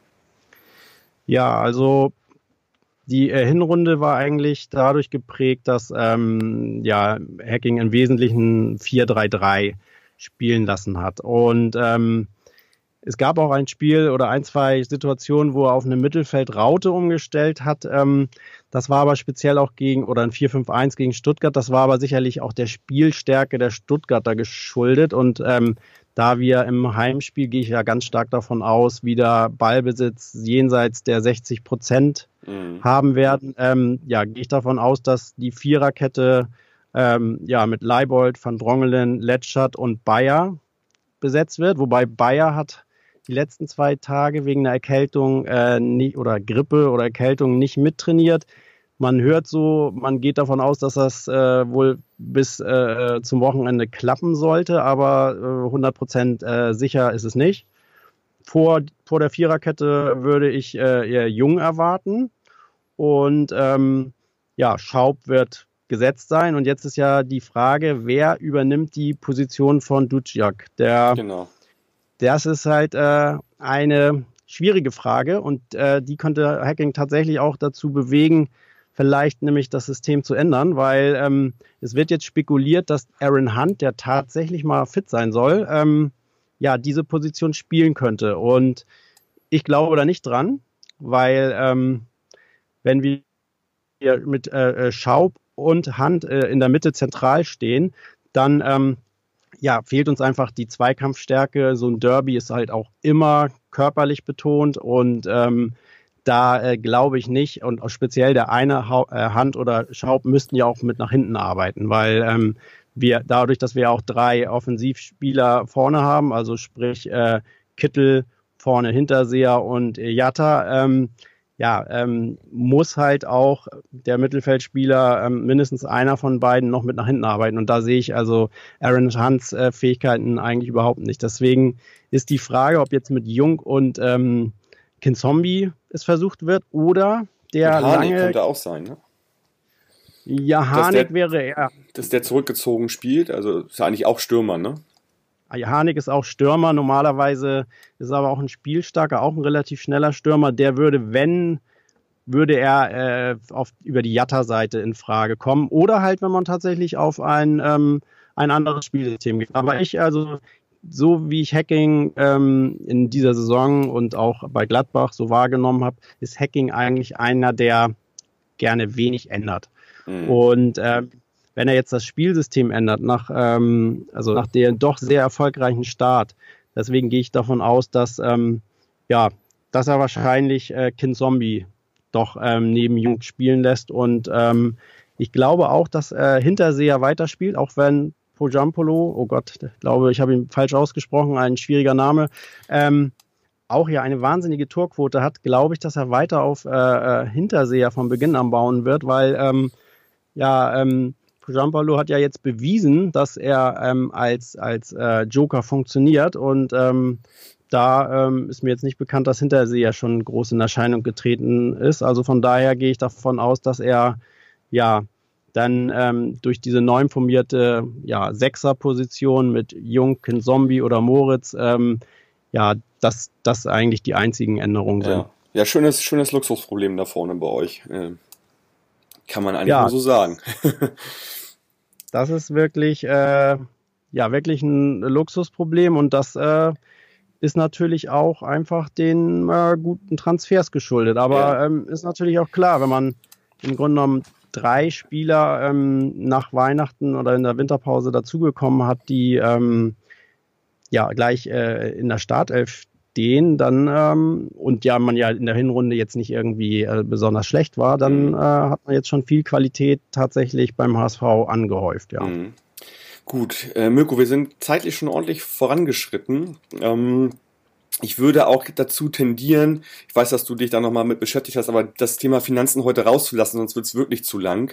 Ja, also die Hinrunde war eigentlich dadurch geprägt, dass Hacking im Wesentlichen 4-3-3 spielen lassen hat. Und es gab auch ein Spiel oder 2 Situationen, wo er auf eine Mittelfeldraute umgestellt hat. Das war aber speziell auch ein 4-5-1 gegen Stuttgart. Das war aber sicherlich auch der Spielstärke der Stuttgarter geschuldet. Und da wir im Heimspiel, gehe ich ja ganz stark davon aus, wieder Ballbesitz jenseits der 60% haben werden, gehe ich davon aus, dass die Viererkette mit Leibold, Van Drongelen, Letschert und Bayer besetzt wird, wobei Bayer hat die letzten 2 Tage wegen einer Erkältung oder Grippe oder Erkältung nicht mittrainiert. Man geht davon aus, dass das wohl bis zum Wochenende klappen sollte, aber 100% sicher ist es nicht. Vor der Viererkette würde ich eher Jung erwarten und Schaub wird gesetzt sein. Und jetzt ist ja die Frage, wer übernimmt die Position von Duziak? Das ist halt eine schwierige Frage und die könnte Hacking tatsächlich auch dazu bewegen, vielleicht nämlich das System zu ändern, weil es wird jetzt spekuliert, dass Aaron Hunt, der tatsächlich mal fit sein soll, diese Position spielen könnte. Und ich glaube da nicht dran, weil wenn wir mit Schaub und Hunt in der Mitte zentral stehen, dann fehlt uns einfach die Zweikampfstärke. So ein Derby ist halt auch immer körperlich betont und da glaube ich nicht, und auch speziell der eine Hunt oder Schaub müssten ja auch mit nach hinten arbeiten, weil wir dadurch, dass wir auch 3 Offensivspieler vorne haben, also sprich Kittel, vorne Hinterseher und Jatta, muss halt auch der Mittelfeldspieler mindestens einer von beiden noch mit nach hinten arbeiten. Und da sehe ich also Aaron Hunts Fähigkeiten eigentlich überhaupt nicht. Deswegen ist die Frage, ob jetzt mit Jung und Kinzombie es versucht wird oder der
und Harnik
lange...
könnte auch sein, ne?
Ja, Harnik wäre eher...
Dass der zurückgezogen spielt, also ist ja eigentlich auch Stürmer, ne?
Harnik ist auch Stürmer, normalerweise ist aber auch ein spielstarker, auch ein relativ schneller Stürmer. Der würde er über die Jatta-Seite in Frage kommen. Oder halt, wenn man tatsächlich auf ein anderes Spielsystem geht. Aber so wie ich Hacking in dieser Saison und auch bei Gladbach so wahrgenommen habe, ist Hacking eigentlich einer, der gerne wenig ändert. Mhm. Und wenn er jetzt das Spielsystem ändert, nach dem doch sehr erfolgreichen Start, deswegen gehe ich davon aus, dass er wahrscheinlich Kinzombie doch neben Jung spielen lässt. Und ich glaube auch, dass Hinterseher weiterspielt, auch wenn Pojampolo, oh Gott, ich glaube, ich habe ihn falsch ausgesprochen, ein schwieriger Name, auch ja eine wahnsinnige Torquote hat, glaube ich, dass er weiter auf Hinterseher von Beginn an bauen wird, weil Pojampolo hat ja jetzt bewiesen, dass er als Joker funktioniert und da ist mir jetzt nicht bekannt, dass Hinterseher schon groß in Erscheinung getreten ist. Also von daher gehe ich davon aus, dass er dann durch diese neu formierte Sechser-Position mit Jung, Kinzombie oder Moritz, dass das eigentlich die einzigen Änderungen sind.
Ja, schönes Luxusproblem da vorne bei euch. Kann man eigentlich nur so sagen.
Das ist wirklich, wirklich ein Luxusproblem und das ist natürlich auch einfach den guten Transfers geschuldet. Aber ist natürlich auch klar, wenn man im Grunde genommen 3 Spieler nach Weihnachten oder in der Winterpause dazugekommen hat, die gleich in der Startelf stehen, dann und man in der Hinrunde jetzt nicht irgendwie besonders schlecht war, dann hat man jetzt schon viel Qualität tatsächlich beim HSV angehäuft, ja. Mhm.
Gut, Mirko, wir sind zeitlich schon ordentlich vorangeschritten. Ich würde auch dazu tendieren, ich weiß, dass du dich da nochmal mit beschäftigt hast, aber das Thema Finanzen heute rauszulassen, sonst wird es wirklich zu lang.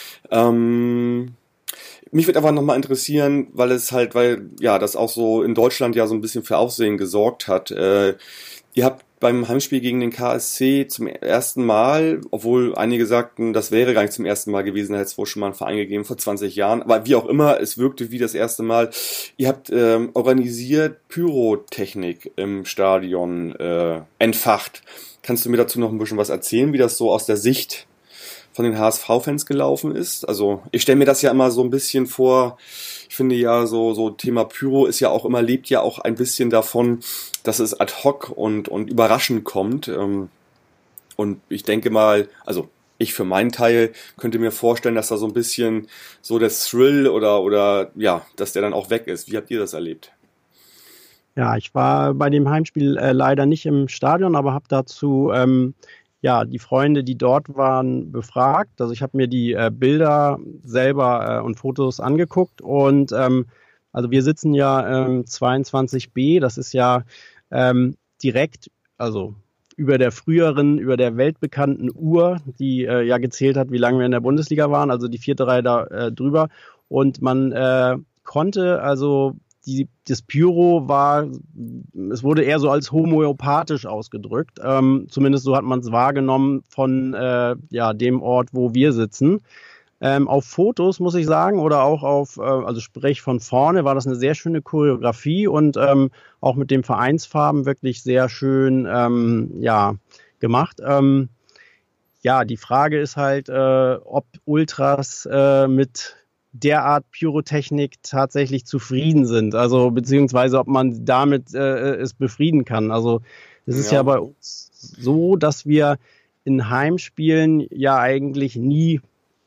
Mich würde aber nochmal interessieren, weil das auch so in Deutschland ja so ein bisschen für Aufsehen gesorgt hat. Ihr habt beim Heimspiel gegen den KSC zum ersten Mal, obwohl einige sagten, das wäre gar nicht zum ersten Mal gewesen, da hätte es wohl schon mal einen Verein gegeben vor 20 Jahren, aber wie auch immer, es wirkte wie das erste Mal. Ihr habt organisiert Pyrotechnik im Stadion entfacht. Kannst du mir dazu noch ein bisschen was erzählen, wie das so aus der Sicht von den HSV-Fans gelaufen ist? Also ich stelle mir das ja immer so ein bisschen vor, ich finde ja so Thema Pyro ist ja auch immer, lebt ja auch ein bisschen davon, dass es ad hoc und überraschend kommt. Und ich denke mal, also ich für meinen Teil könnte mir vorstellen, dass da so ein bisschen so der Thrill oder dass der dann auch weg ist. Wie habt ihr das erlebt?
Ja, ich war bei dem Heimspiel leider nicht im Stadion, aber habe dazu die Freunde, die dort waren, befragt. Also ich habe mir die Bilder selber und Fotos angeguckt und also wir sitzen ja 22b, das ist ja direkt, also über der weltbekannten Uhr, die gezählt hat, wie lange wir in der Bundesliga waren, also die 4. Reihe da drüber. Und man konnte also das Pyro es wurde eher so als homöopathisch ausgedrückt. Zumindest so hat man es wahrgenommen von dem Ort, wo wir sitzen. Auf Fotos muss ich sagen, oder auch also sprich von vorne, war das eine sehr schöne Choreografie und auch mit den Vereinsfarben wirklich sehr schön gemacht. Die Frage ist halt, ob Ultras mit derart Pyrotechnik tatsächlich zufrieden sind, also beziehungsweise ob man damit es befrieden kann. Also es ist ja bei uns so, dass wir in Heimspielen ja eigentlich nie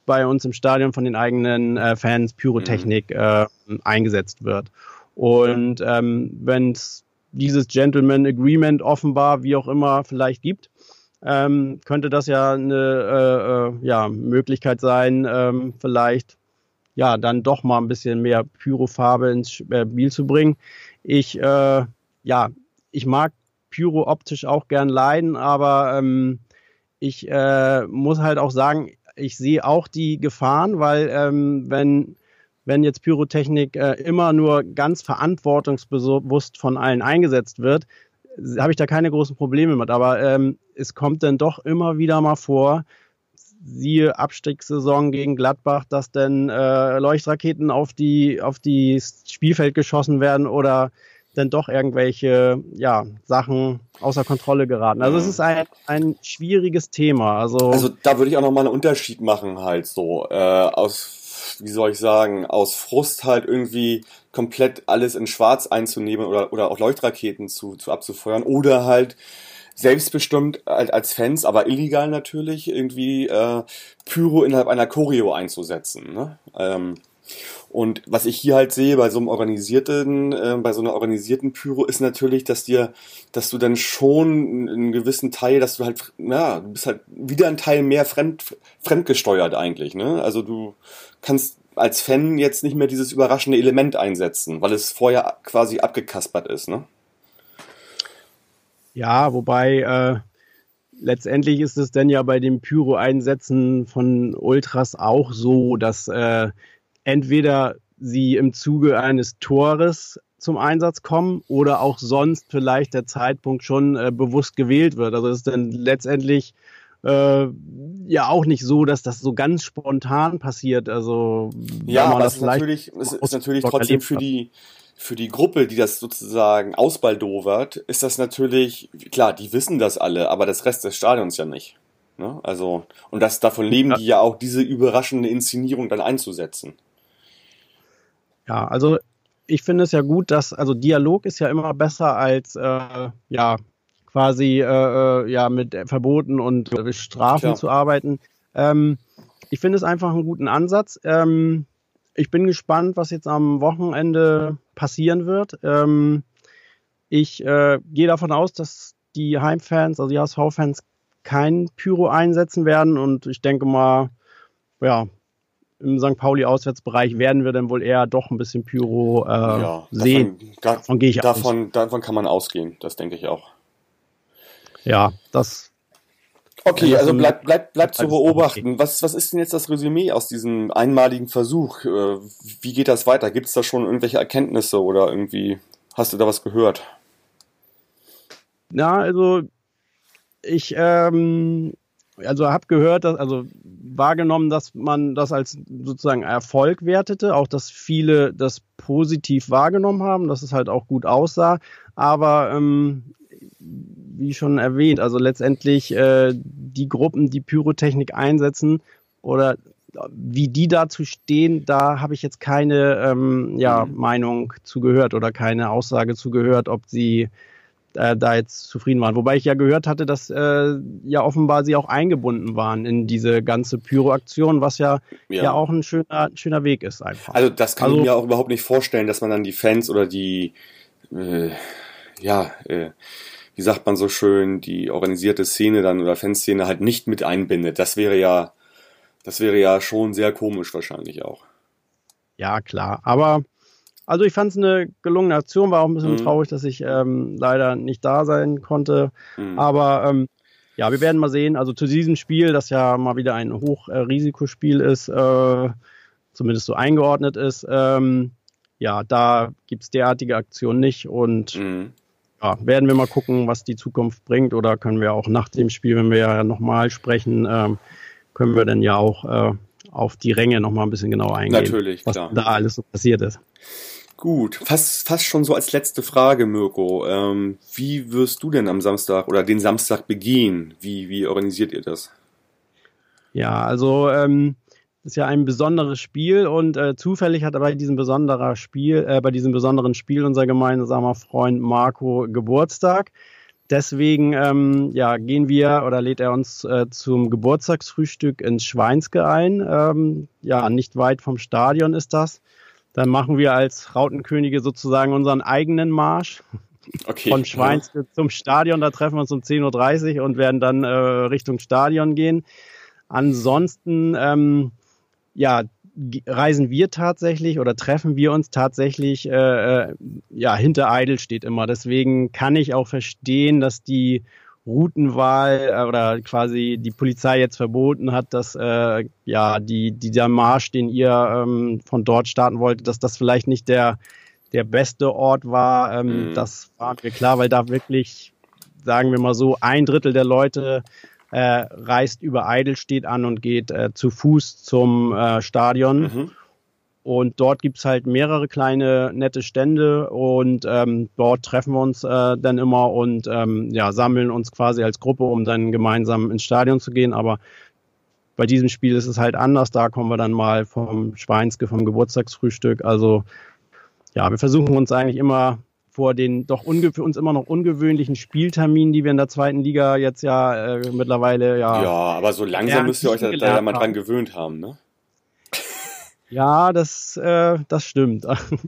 bei uns im Stadion von den eigenen Fans Pyrotechnik eingesetzt wird. Und wenn es dieses Gentleman Agreement offenbar, wie auch immer, vielleicht gibt, könnte das ja eine Möglichkeit sein, vielleicht dann doch mal ein bisschen mehr Pyrofarbe ins Spiel zu bringen. Ich mag Pyro optisch auch gern leiden, aber ich muss halt auch sagen, ich sehe auch die Gefahren, weil wenn jetzt Pyrotechnik immer nur ganz verantwortungsbewusst von allen eingesetzt wird, habe ich da keine großen Probleme mit. Aber es kommt dann doch immer wieder mal vor, siehe Abstiegssaison gegen Gladbach, dass dann Leuchtraketen auf die Spielfeld geschossen werden oder dann doch irgendwelche Sachen außer Kontrolle geraten. Also es ist ein schwieriges Thema.
Also da würde ich auch nochmal einen Unterschied machen halt so aus Frust halt irgendwie komplett alles in Schwarz einzunehmen oder auch Leuchtraketen abzufeuern oder halt selbstbestimmt als Fans, aber illegal natürlich, irgendwie Pyro innerhalb einer Choreo einzusetzen. Ne? Und was ich hier halt sehe bei so einer organisierten Pyro ist natürlich, dass du dann schon einen gewissen Teil, dass du halt, du bist halt wieder ein Teil mehr fremdgesteuert eigentlich. Ne? Also du kannst als Fan jetzt nicht mehr dieses überraschende Element einsetzen, weil es vorher quasi abgekaspert ist. Ne?
Ja, wobei letztendlich ist es dann ja bei dem Pyro-Einsetzen von Ultras auch so, dass entweder sie im Zuge eines Tores zum Einsatz kommen oder auch sonst vielleicht der Zeitpunkt schon bewusst gewählt wird. Also es ist dann letztendlich auch nicht so, dass das so ganz spontan passiert. Also
ja, aber es ist natürlich trotzdem für die Gruppe, die das sozusagen ausbaldowert, ist das natürlich, klar, die wissen das alle, aber das Rest des Stadions ja nicht. Ne? Also, und davon leben die ja auch, diese überraschende Inszenierung dann einzusetzen.
Ja, also ich finde es ja gut, also Dialog ist ja immer besser als quasi mit Verboten und Strafen
Klar.
zu arbeiten. Ich finde es einfach einen guten Ansatz. Ich bin gespannt, was jetzt am Wochenende passieren wird. Ich gehe davon aus, dass die Heimfans, also die HSV-Fans, kein Pyro einsetzen werden und ich denke mal, im St. Pauli-Auswärtsbereich werden wir dann wohl eher doch ein bisschen Pyro sehen.
Davon gehe ich aus. Davon kann man ausgehen, das denke ich auch.
Ja, das...
Okay, also bleibt zu beobachten. Was ist denn jetzt das Resümee aus diesem einmaligen Versuch? Wie geht das weiter? Gibt es da schon irgendwelche Erkenntnisse oder irgendwie hast du da was gehört?
Ja, also ich habe gehört, wahrgenommen, dass man das als sozusagen Erfolg wertete, auch dass viele das positiv wahrgenommen haben, dass es halt auch gut aussah, aber wie schon erwähnt, also letztendlich die Gruppen, die Pyrotechnik einsetzen oder wie die dazu stehen, da habe ich jetzt keine Meinung zu gehört oder keine Aussage zu gehört, ob sie da jetzt zufrieden waren. Wobei ich ja gehört hatte, dass offenbar sie auch eingebunden waren in diese ganze Pyro-Aktion, was ja auch ein schöner Weg ist einfach.
Also das kann ich mir auch überhaupt nicht vorstellen, dass man dann die Fans oder die wie sagt man so schön, die organisierte Szene dann oder Fanszene halt nicht mit einbindet. Das wäre ja schon sehr komisch wahrscheinlich auch. Ja,
klar. Aber also ich fand es eine gelungene Aktion, war auch ein bisschen traurig, dass ich leider nicht da sein konnte. Aber wir werden mal sehen. Also zu diesem Spiel, das ja mal wieder ein Hochrisikospiel ist, zumindest so eingeordnet ist, da gibt es derartige Aktionen nicht und werden wir mal gucken, was die Zukunft bringt oder können wir auch nach dem Spiel, wenn wir ja nochmal sprechen, können wir dann ja auch auf die Ränge nochmal ein bisschen genauer eingehen.
Natürlich,
was
klar.
Da alles so passiert ist.
Gut, fast schon so als letzte Frage, Mirko. Wie wirst du denn am Samstag oder den Samstag begehen? Wie organisiert ihr das?
Ja, also das ist ja ein besonderes Spiel und zufällig hat bei diesem besonderen Spiel unser gemeinsamer Freund Marco Geburtstag. deswegen gehen wir oder lädt er uns zum Geburtstagsfrühstück ins Schweinske ein. Nicht weit vom Stadion ist das. Dann machen wir als Rautenkönige sozusagen unseren eigenen Marsch.
Okay.
Von Schweinske zum Stadion. Da treffen wir uns um 10.30 Uhr und werden dann Richtung Stadion gehen. Ansonsten reisen wir tatsächlich oder treffen wir uns tatsächlich hinter Eidelstedt immer. Deswegen kann ich auch verstehen, dass die Routenwahl oder quasi die Polizei jetzt verboten hat, dass dieser Marsch, den ihr von dort starten wolltet, dass das vielleicht nicht der beste Ort war. Das war mir klar, weil da wirklich, sagen wir mal so, 1/3 der Leute reist über Eidelstedt an und geht zu Fuß zum Stadion.
Mhm.
Und dort gibt's halt mehrere kleine nette Stände und dort treffen wir uns dann immer und sammeln uns quasi als Gruppe, um dann gemeinsam ins Stadion zu gehen. Aber bei diesem Spiel ist es halt anders. Da kommen wir dann mal vom Schweinske, vom Geburtstagsfrühstück. Also ja, wir versuchen uns eigentlich immer vor den doch für uns immer noch ungewöhnlichen Spielterminen, die wir in der zweiten Liga jetzt mittlerweile
Ja, aber so langsam müsst ihr euch da ja mal dran gewöhnt haben, ne?
Ja, das stimmt.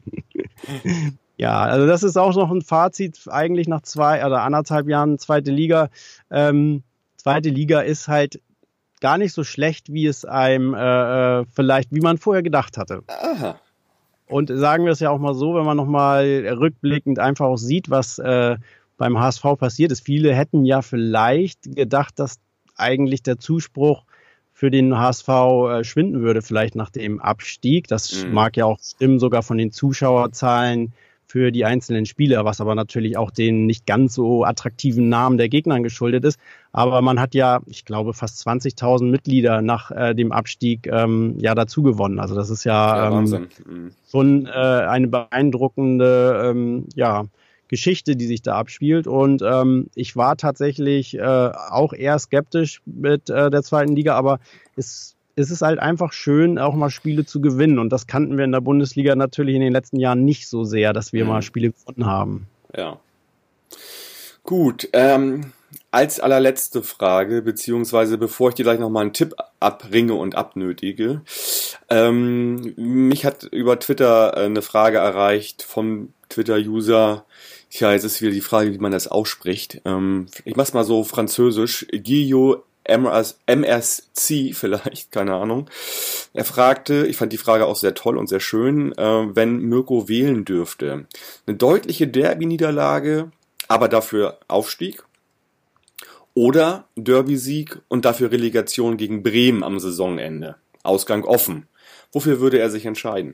Ja, also das ist auch noch ein Fazit eigentlich nach 2 oder 1,5 Jahren zweite Liga. Zweite Liga ist halt gar nicht so schlecht, wie es einem wie man vorher gedacht hatte.
Aha.
Und sagen wir es ja auch mal so, wenn man nochmal rückblickend einfach auch sieht, was beim HSV passiert ist. Viele hätten ja vielleicht gedacht, dass eigentlich der Zuspruch für den HSV schwinden würde, vielleicht nach dem Abstieg. Das mag ja auch stimmen, sogar von den Zuschauerzahlen für die einzelnen Spieler, was aber natürlich auch den nicht ganz so attraktiven Namen der Gegnern geschuldet ist. Aber man hat ja, ich glaube, fast 20.000 Mitglieder nach dem Abstieg dazu gewonnen. Also das ist
Wahnsinn.
schon eine beeindruckende Geschichte, die sich da abspielt. Und ich war tatsächlich auch eher skeptisch mit der zweiten Liga, aber es ist halt einfach schön, auch mal Spiele zu gewinnen. Und das kannten wir in der Bundesliga natürlich in den letzten Jahren nicht so sehr, dass wir mal Spiele gewonnen haben.
Ja. Gut, als allerletzte Frage, beziehungsweise bevor ich dir gleich nochmal einen Tipp abringe und abnötige, mich hat über Twitter eine Frage erreicht vom Twitter-User. Tja, jetzt ist wieder die Frage, wie man das ausspricht. Ich mach's mal so französisch. Guillaume MSC vielleicht, keine Ahnung. Er fragte, ich fand die Frage auch sehr toll und sehr schön, wenn Mirko wählen dürfte. Eine deutliche Derby-Niederlage, aber dafür Aufstieg? Oder Derby-Sieg und dafür Relegation gegen Bremen am Saisonende? Ausgang offen. Wofür würde er sich entscheiden?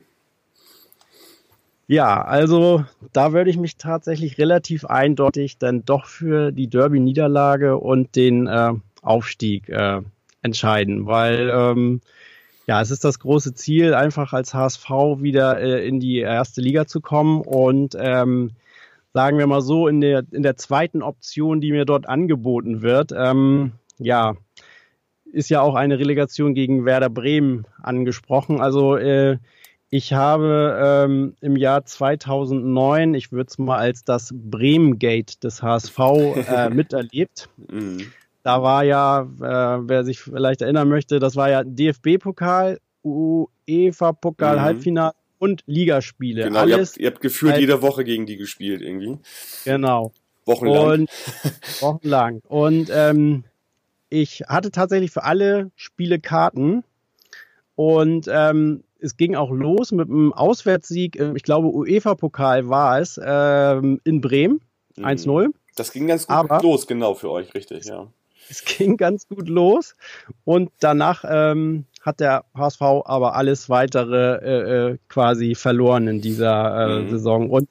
Ja, also da würde ich mich tatsächlich relativ eindeutig dann doch für die Derby-Niederlage und den Aufstieg entscheiden, weil es ist das große Ziel, einfach als HSV wieder in die erste Liga zu kommen und sagen wir mal so, in der zweiten Option, die mir dort angeboten wird, ist ja auch eine Relegation gegen Werder Bremen angesprochen. Also ich habe im Jahr 2009, ich würde es mal als das Bremen-Gate des HSV miterlebt. Da war ja, wer sich vielleicht erinnern möchte, das war ja DFB-Pokal, UEFA-Pokal, Halbfinale und Ligaspiele.
Genau,
alles
ihr habt gefühlt jede Woche gegen die gespielt irgendwie.
Genau.
Wochenlang.
Und ich hatte tatsächlich für alle Spiele Karten und es ging auch los mit einem Auswärtssieg, ich glaube UEFA-Pokal war es, in Bremen, 1-0.
Das ging ganz gut los, genau, für euch, richtig, ja.
Es ging ganz gut los und danach hat der HSV aber alles weitere quasi verloren in dieser Saison. Und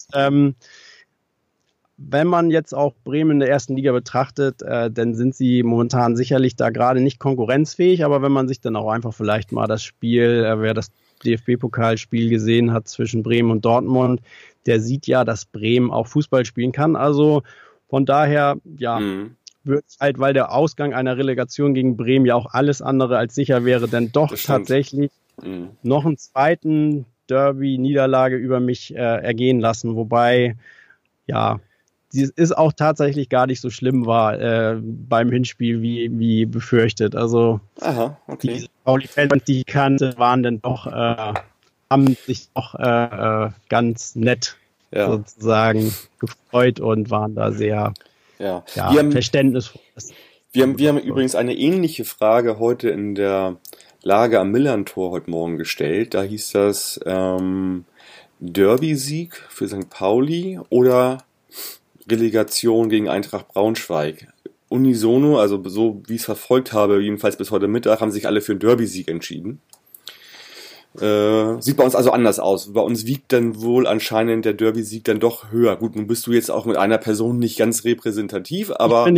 wenn man jetzt auch Bremen in der ersten Liga betrachtet, dann sind sie momentan sicherlich da gerade nicht konkurrenzfähig, aber wenn man sich dann auch einfach vielleicht mal das Spiel, wer das DFB-Pokalspiel gesehen hat zwischen Bremen und Dortmund, der sieht ja, dass Bremen auch Fußball spielen kann. Also von daher, wird halt, weil der Ausgang einer Relegation gegen Bremen ja auch alles andere als sicher wäre, denn doch tatsächlich noch einen zweiten Derby-Niederlage über mich ergehen lassen. Wobei, die ist auch tatsächlich gar nicht so schlimm war beim Hinspiel wie befürchtet. Also
Aha, okay.
die Pauli-Fans, die ich kannte, waren dann doch, haben sich doch ganz nett sozusagen gefreut und waren da sehr verständnisvoll.
Wir haben übrigens eine ähnliche Frage heute in der Lage am Millerntor heute Morgen gestellt. Da hieß das Derby-Sieg für St. Pauli oder Relegation gegen Eintracht Braunschweig. Unisono, also so wie ich es verfolgt habe, jedenfalls bis heute Mittag, haben sich alle für einen Derby-Sieg entschieden. Sieht bei uns also anders aus. Bei uns wiegt dann wohl anscheinend der Derby-Sieg dann doch höher. Gut, nun bist du jetzt auch mit einer Person nicht ganz repräsentativ, aber...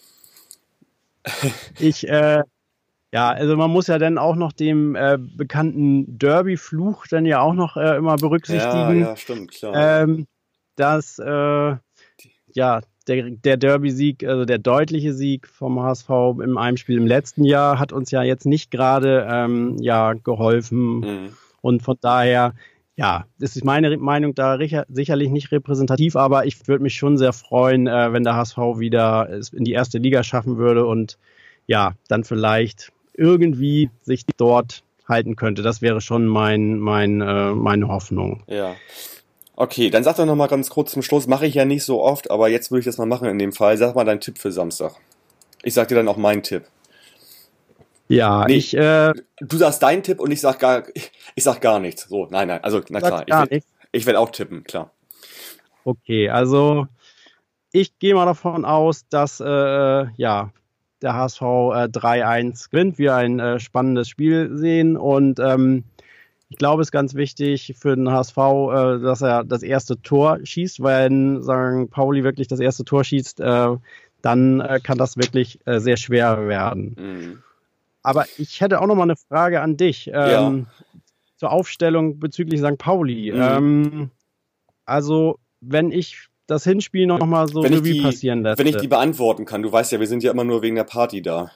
Also man muss ja dann auch noch dem bekannten Derby-Fluch dann ja auch noch immer berücksichtigen.
Ja, stimmt, klar.
Dass der Derby-Sieg, also der deutliche Sieg vom HSV im Heimspiel im letzten Jahr, hat uns ja jetzt nicht gerade geholfen. Mhm. Und von daher, das ist meine Meinung da sicherlich nicht repräsentativ, aber ich würde mich schon sehr freuen, wenn der HSV wieder es in die erste Liga schaffen würde und dann vielleicht irgendwie sich dort halten könnte. Das wäre schon meine Hoffnung.
Ja. Okay, dann sag doch noch mal ganz kurz zum Schluss, mache ich ja nicht so oft, aber jetzt würde ich das mal machen in dem Fall. Sag mal deinen Tipp für Samstag. Ich sag dir dann auch meinen Tipp.
Ja,
nee, du sagst deinen Tipp und ich sag gar nichts. So, nein, also na klar, ich werde auch tippen, klar.
Okay, also ich gehe mal davon aus, dass der HSV 3-1 gewinnt, wir ein spannendes Spiel sehen und ich glaube, es ist ganz wichtig für den HSV, dass er das erste Tor schießt, weil St. Pauli wirklich das erste Tor schießt, dann kann das wirklich sehr schwer werden. Mhm. Aber ich hätte auch noch mal eine Frage an dich zur Aufstellung bezüglich St. Pauli. Mhm. Also, wenn ich das Hinspiel noch mal so Revue passieren lasse.
Wenn ich die beantworten kann, du weißt ja, wir sind ja immer nur wegen der Party da.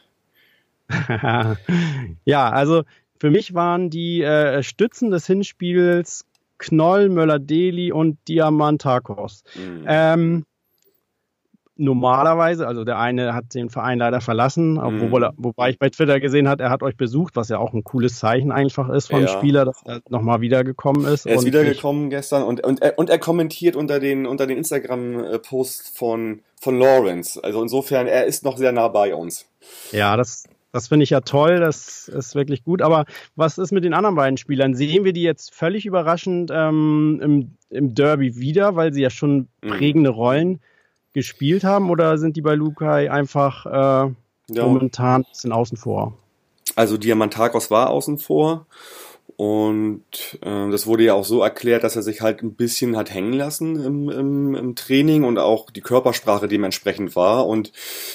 Ja, also für mich waren die Stützen des Hinspiels Knoll, Möller-Deli und Diamantakos. Mhm. Normalerweise, also der eine hat den Verein leider verlassen, wobei ich bei Twitter gesehen habe, er hat euch besucht, was ja auch ein cooles Zeichen einfach ist vom Spieler, dass er nochmal wiedergekommen ist.
Er ist wiedergekommen gestern und er kommentiert unter den Instagram-Posts von Lawrence. Also insofern, er ist noch sehr nah bei uns.
Ja, das finde ich ja toll, das ist wirklich gut. Aber was ist mit den anderen beiden Spielern? Sehen wir die jetzt völlig überraschend im Derby wieder, weil sie ja schon prägende Rollen gespielt haben, oder sind die bei Lukai einfach momentan ein bisschen außen vor?
Also Diamantakos war außen vor und das wurde ja auch so erklärt, dass er sich halt ein bisschen hat hängen lassen im Training und auch die Körpersprache dementsprechend war und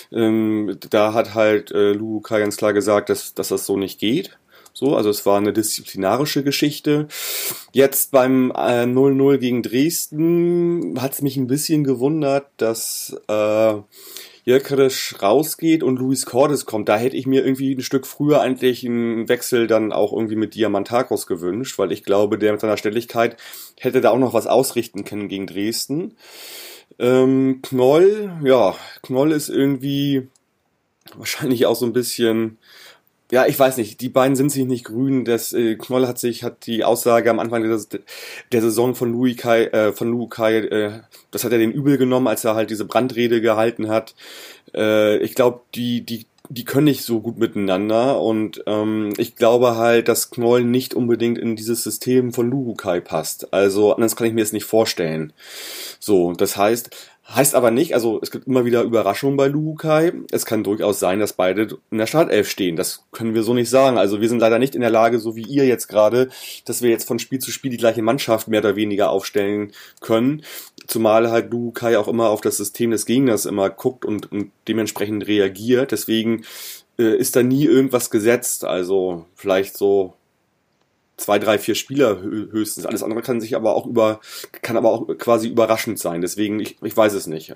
da hat halt Lukai ganz klar gesagt, dass das so nicht geht. So, also es war eine disziplinarische Geschichte. Jetzt beim 0-0 gegen Dresden hat es mich ein bisschen gewundert, dass Gyökeres rausgeht und Luis Cordes kommt. Da hätte ich mir irgendwie ein Stück früher eigentlich einen Wechsel dann auch irgendwie mit Diamantakos gewünscht, weil ich glaube, der mit seiner Stelligkeit hätte da auch noch was ausrichten können gegen Dresden. Knoll ist irgendwie wahrscheinlich auch so ein bisschen... Ja, ich weiß nicht, die beiden sind sich nicht grün. Knoll hat die Aussage am Anfang der Saison von Lukai, das hat er den übel genommen, als er halt diese Brandrede gehalten hat. Ich glaube, die können nicht so gut miteinander und ich glaube halt, dass Knoll nicht unbedingt in dieses System von Lukai passt. Also anders kann ich mir das nicht vorstellen. So, das heißt aber nicht, also es gibt immer wieder Überraschungen bei Lukai. Es kann durchaus sein, dass beide in der Startelf stehen. Das können wir so nicht sagen. Also wir sind leider nicht in der Lage, so wie ihr jetzt gerade, dass wir jetzt von Spiel zu Spiel die gleiche Mannschaft mehr oder weniger aufstellen können. Zumal halt Lukai auch immer auf das System des Gegners immer guckt und dementsprechend reagiert. Deswegen ist da nie irgendwas gesetzt. Also vielleicht so 2, 3, 4 Spieler höchstens. Alles andere kann aber auch quasi überraschend sein. Deswegen, ich weiß es nicht.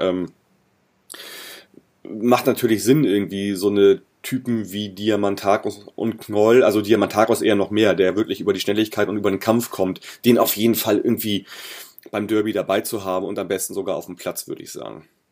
Macht natürlich Sinn, irgendwie so eine Typen wie Diamantakos und Knoll, also Diamantakos eher noch mehr, der wirklich über die Schnelligkeit und über den Kampf kommt, den auf jeden Fall irgendwie beim Derby dabei zu haben und am besten sogar auf dem Platz, würde ich sagen.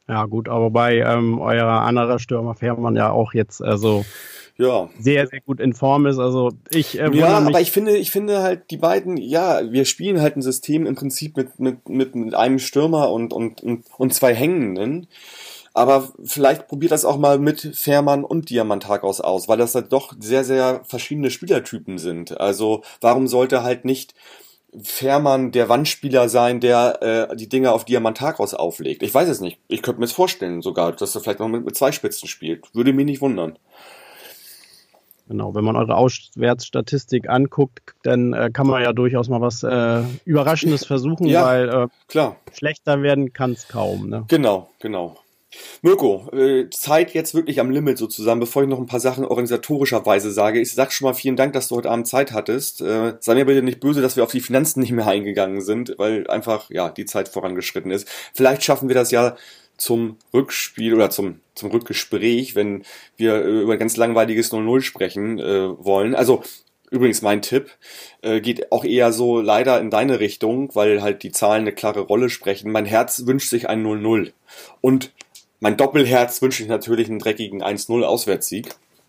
Ja gut, aber bei eurer anderer Stürmer Fährmann ja auch jetzt
Ja.
sehr, sehr gut in Form ist. Also ich
Ja,
wundere mich.
aber ich finde halt die beiden, ja, wir spielen halt ein System im Prinzip mit einem Stürmer und zwei Hängenden. Aber vielleicht probiert das auch mal mit Fährmann und Diamantagos aus, weil das halt doch sehr, sehr verschiedene Spielertypen sind. Also warum sollte halt nicht Fährmann der Wandspieler sein, der die Dinger auf Diamantagos auflegt? Ich weiß es nicht. Ich könnte mir es vorstellen sogar, dass er vielleicht noch mit zwei Spitzen spielt. Würde mich nicht wundern.
Genau, wenn man eure Auswärtsstatistik anguckt, dann kann man ja durchaus mal was Überraschendes versuchen,
Ja,
weil
klar.
schlechter werden kann es kaum. Ne?
Genau, genau. Mirko, Zeit jetzt wirklich am Limit sozusagen, bevor ich noch ein paar Sachen organisatorischerweise sage. Ich sag schon mal vielen Dank, dass du heute Abend Zeit hattest. Sei mir bitte nicht böse, dass wir auf die Finanzen nicht mehr eingegangen sind, weil einfach, ja, die Zeit vorangeschritten ist. Vielleicht schaffen wir das ja zum Rückspiel oder zum Rückgespräch, wenn wir über ein ganz langweiliges 0-0 sprechen wollen. Also, übrigens mein Tipp geht auch eher so leider in deine Richtung, weil halt die Zahlen eine klare Rolle sprechen. Mein Herz wünscht sich ein 0-0. Und mein Doppelherz wünsche ich natürlich einen dreckigen 1-0 Auswärtssieg.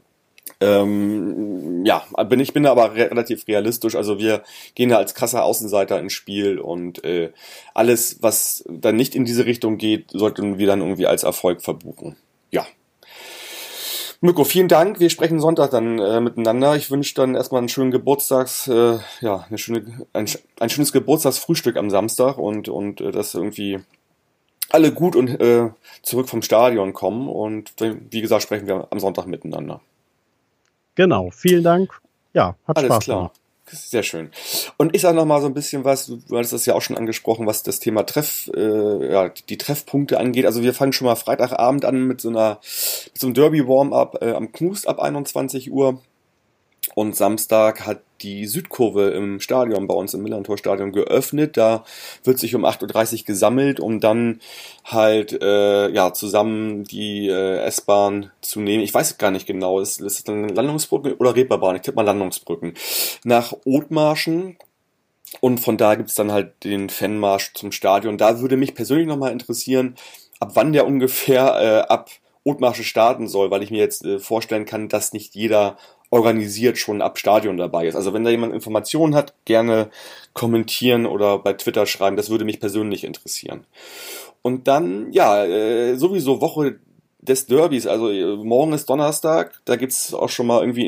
Ja, ich bin da aber relativ realistisch. Also wir gehen da als krasser Außenseiter ins Spiel und alles, was dann nicht in diese Richtung geht, sollten wir dann irgendwie als Erfolg verbuchen. Ja. Mirko, vielen Dank. Wir sprechen Sonntag dann miteinander. Ich wünsche dann erstmal einen schönen ein schönes Geburtstagsfrühstück am Samstag und dass irgendwie alle gut und zurück vom Stadion kommen. Und wie gesagt, sprechen wir am Sonntag miteinander.
Genau, vielen Dank. Ja, hat
Alles
Spaß
klar.
gemacht.
Sehr schön. Und ich sage noch mal so ein bisschen was, du hattest das ja auch schon angesprochen, was das Thema die Treffpunkte angeht. Also wir fangen schon mal Freitagabend an mit so einem Derby-Warm-up am Knust ab 21 Uhr. Und Samstag hat die Südkurve im Stadion, bei uns im Millerntor-Stadion, geöffnet. Da wird sich um 8.30 Uhr gesammelt, um dann halt zusammen die S-Bahn zu nehmen. Ich weiß gar nicht genau, ist es dann Landungsbrücken oder Reeperbahn? Ich tippe mal Landungsbrücken. Nach Othmarschen. Und von da gibt's dann halt den Fanmarsch zum Stadion. Da würde mich persönlich nochmal interessieren, ab wann der ungefähr ab Othmarsche starten soll, weil ich mir jetzt vorstellen kann, dass nicht jeder organisiert schon ab Stadion dabei ist. Also wenn da jemand Informationen hat, gerne kommentieren oder bei Twitter schreiben. Das würde mich persönlich interessieren. Und dann, sowieso Woche des Derbys. Also morgen ist Donnerstag. Da gibt's auch schon mal irgendwie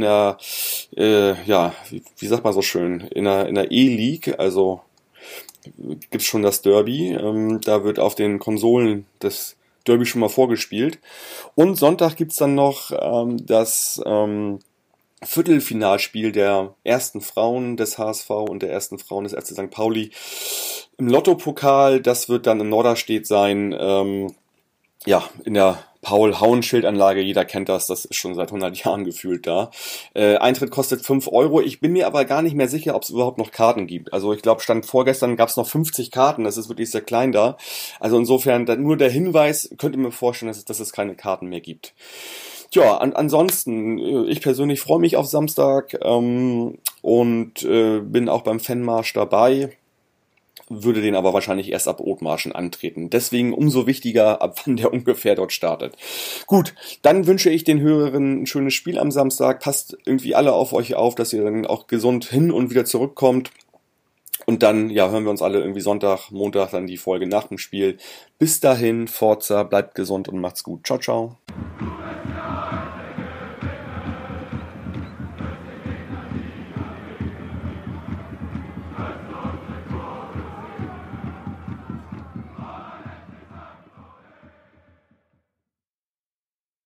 wie sagt man so schön, in der E-League, also gibt's schon das Derby. Da wird auf den Konsolen das Derby schon mal vorgespielt. Und Sonntag gibt's dann noch das Viertelfinalspiel der ersten Frauen des HSV und der ersten Frauen des FC St. Pauli im Lotto-Pokal. Das wird dann in Norderstedt sein, in der Paul-Hauenschild-Anlage. Jeder kennt das ist schon seit 100 Jahren gefühlt da. Eintritt kostet 5 Euro. Ich bin mir aber gar nicht mehr sicher, ob es überhaupt noch Karten gibt. Also ich glaube, Stand vorgestern gab es noch 50 Karten. Das ist wirklich sehr klein da. Also insofern nur der Hinweis, könnt ihr mir vorstellen, dass es keine Karten mehr gibt. Ja, ansonsten, ich persönlich freue mich auf Samstag und bin auch beim Fanmarsch dabei, würde den aber wahrscheinlich erst ab Othmarschen antreten. Deswegen umso wichtiger, ab wann der ungefähr dort startet. Gut, dann wünsche ich den Hörerinnen ein schönes Spiel am Samstag. Passt irgendwie alle auf euch auf, dass ihr dann auch gesund hin und wieder zurückkommt. Und dann, hören wir uns alle irgendwie Sonntag, Montag dann die Folge nach dem Spiel. Bis dahin, Forza, bleibt gesund und macht's gut. Ciao, ciao.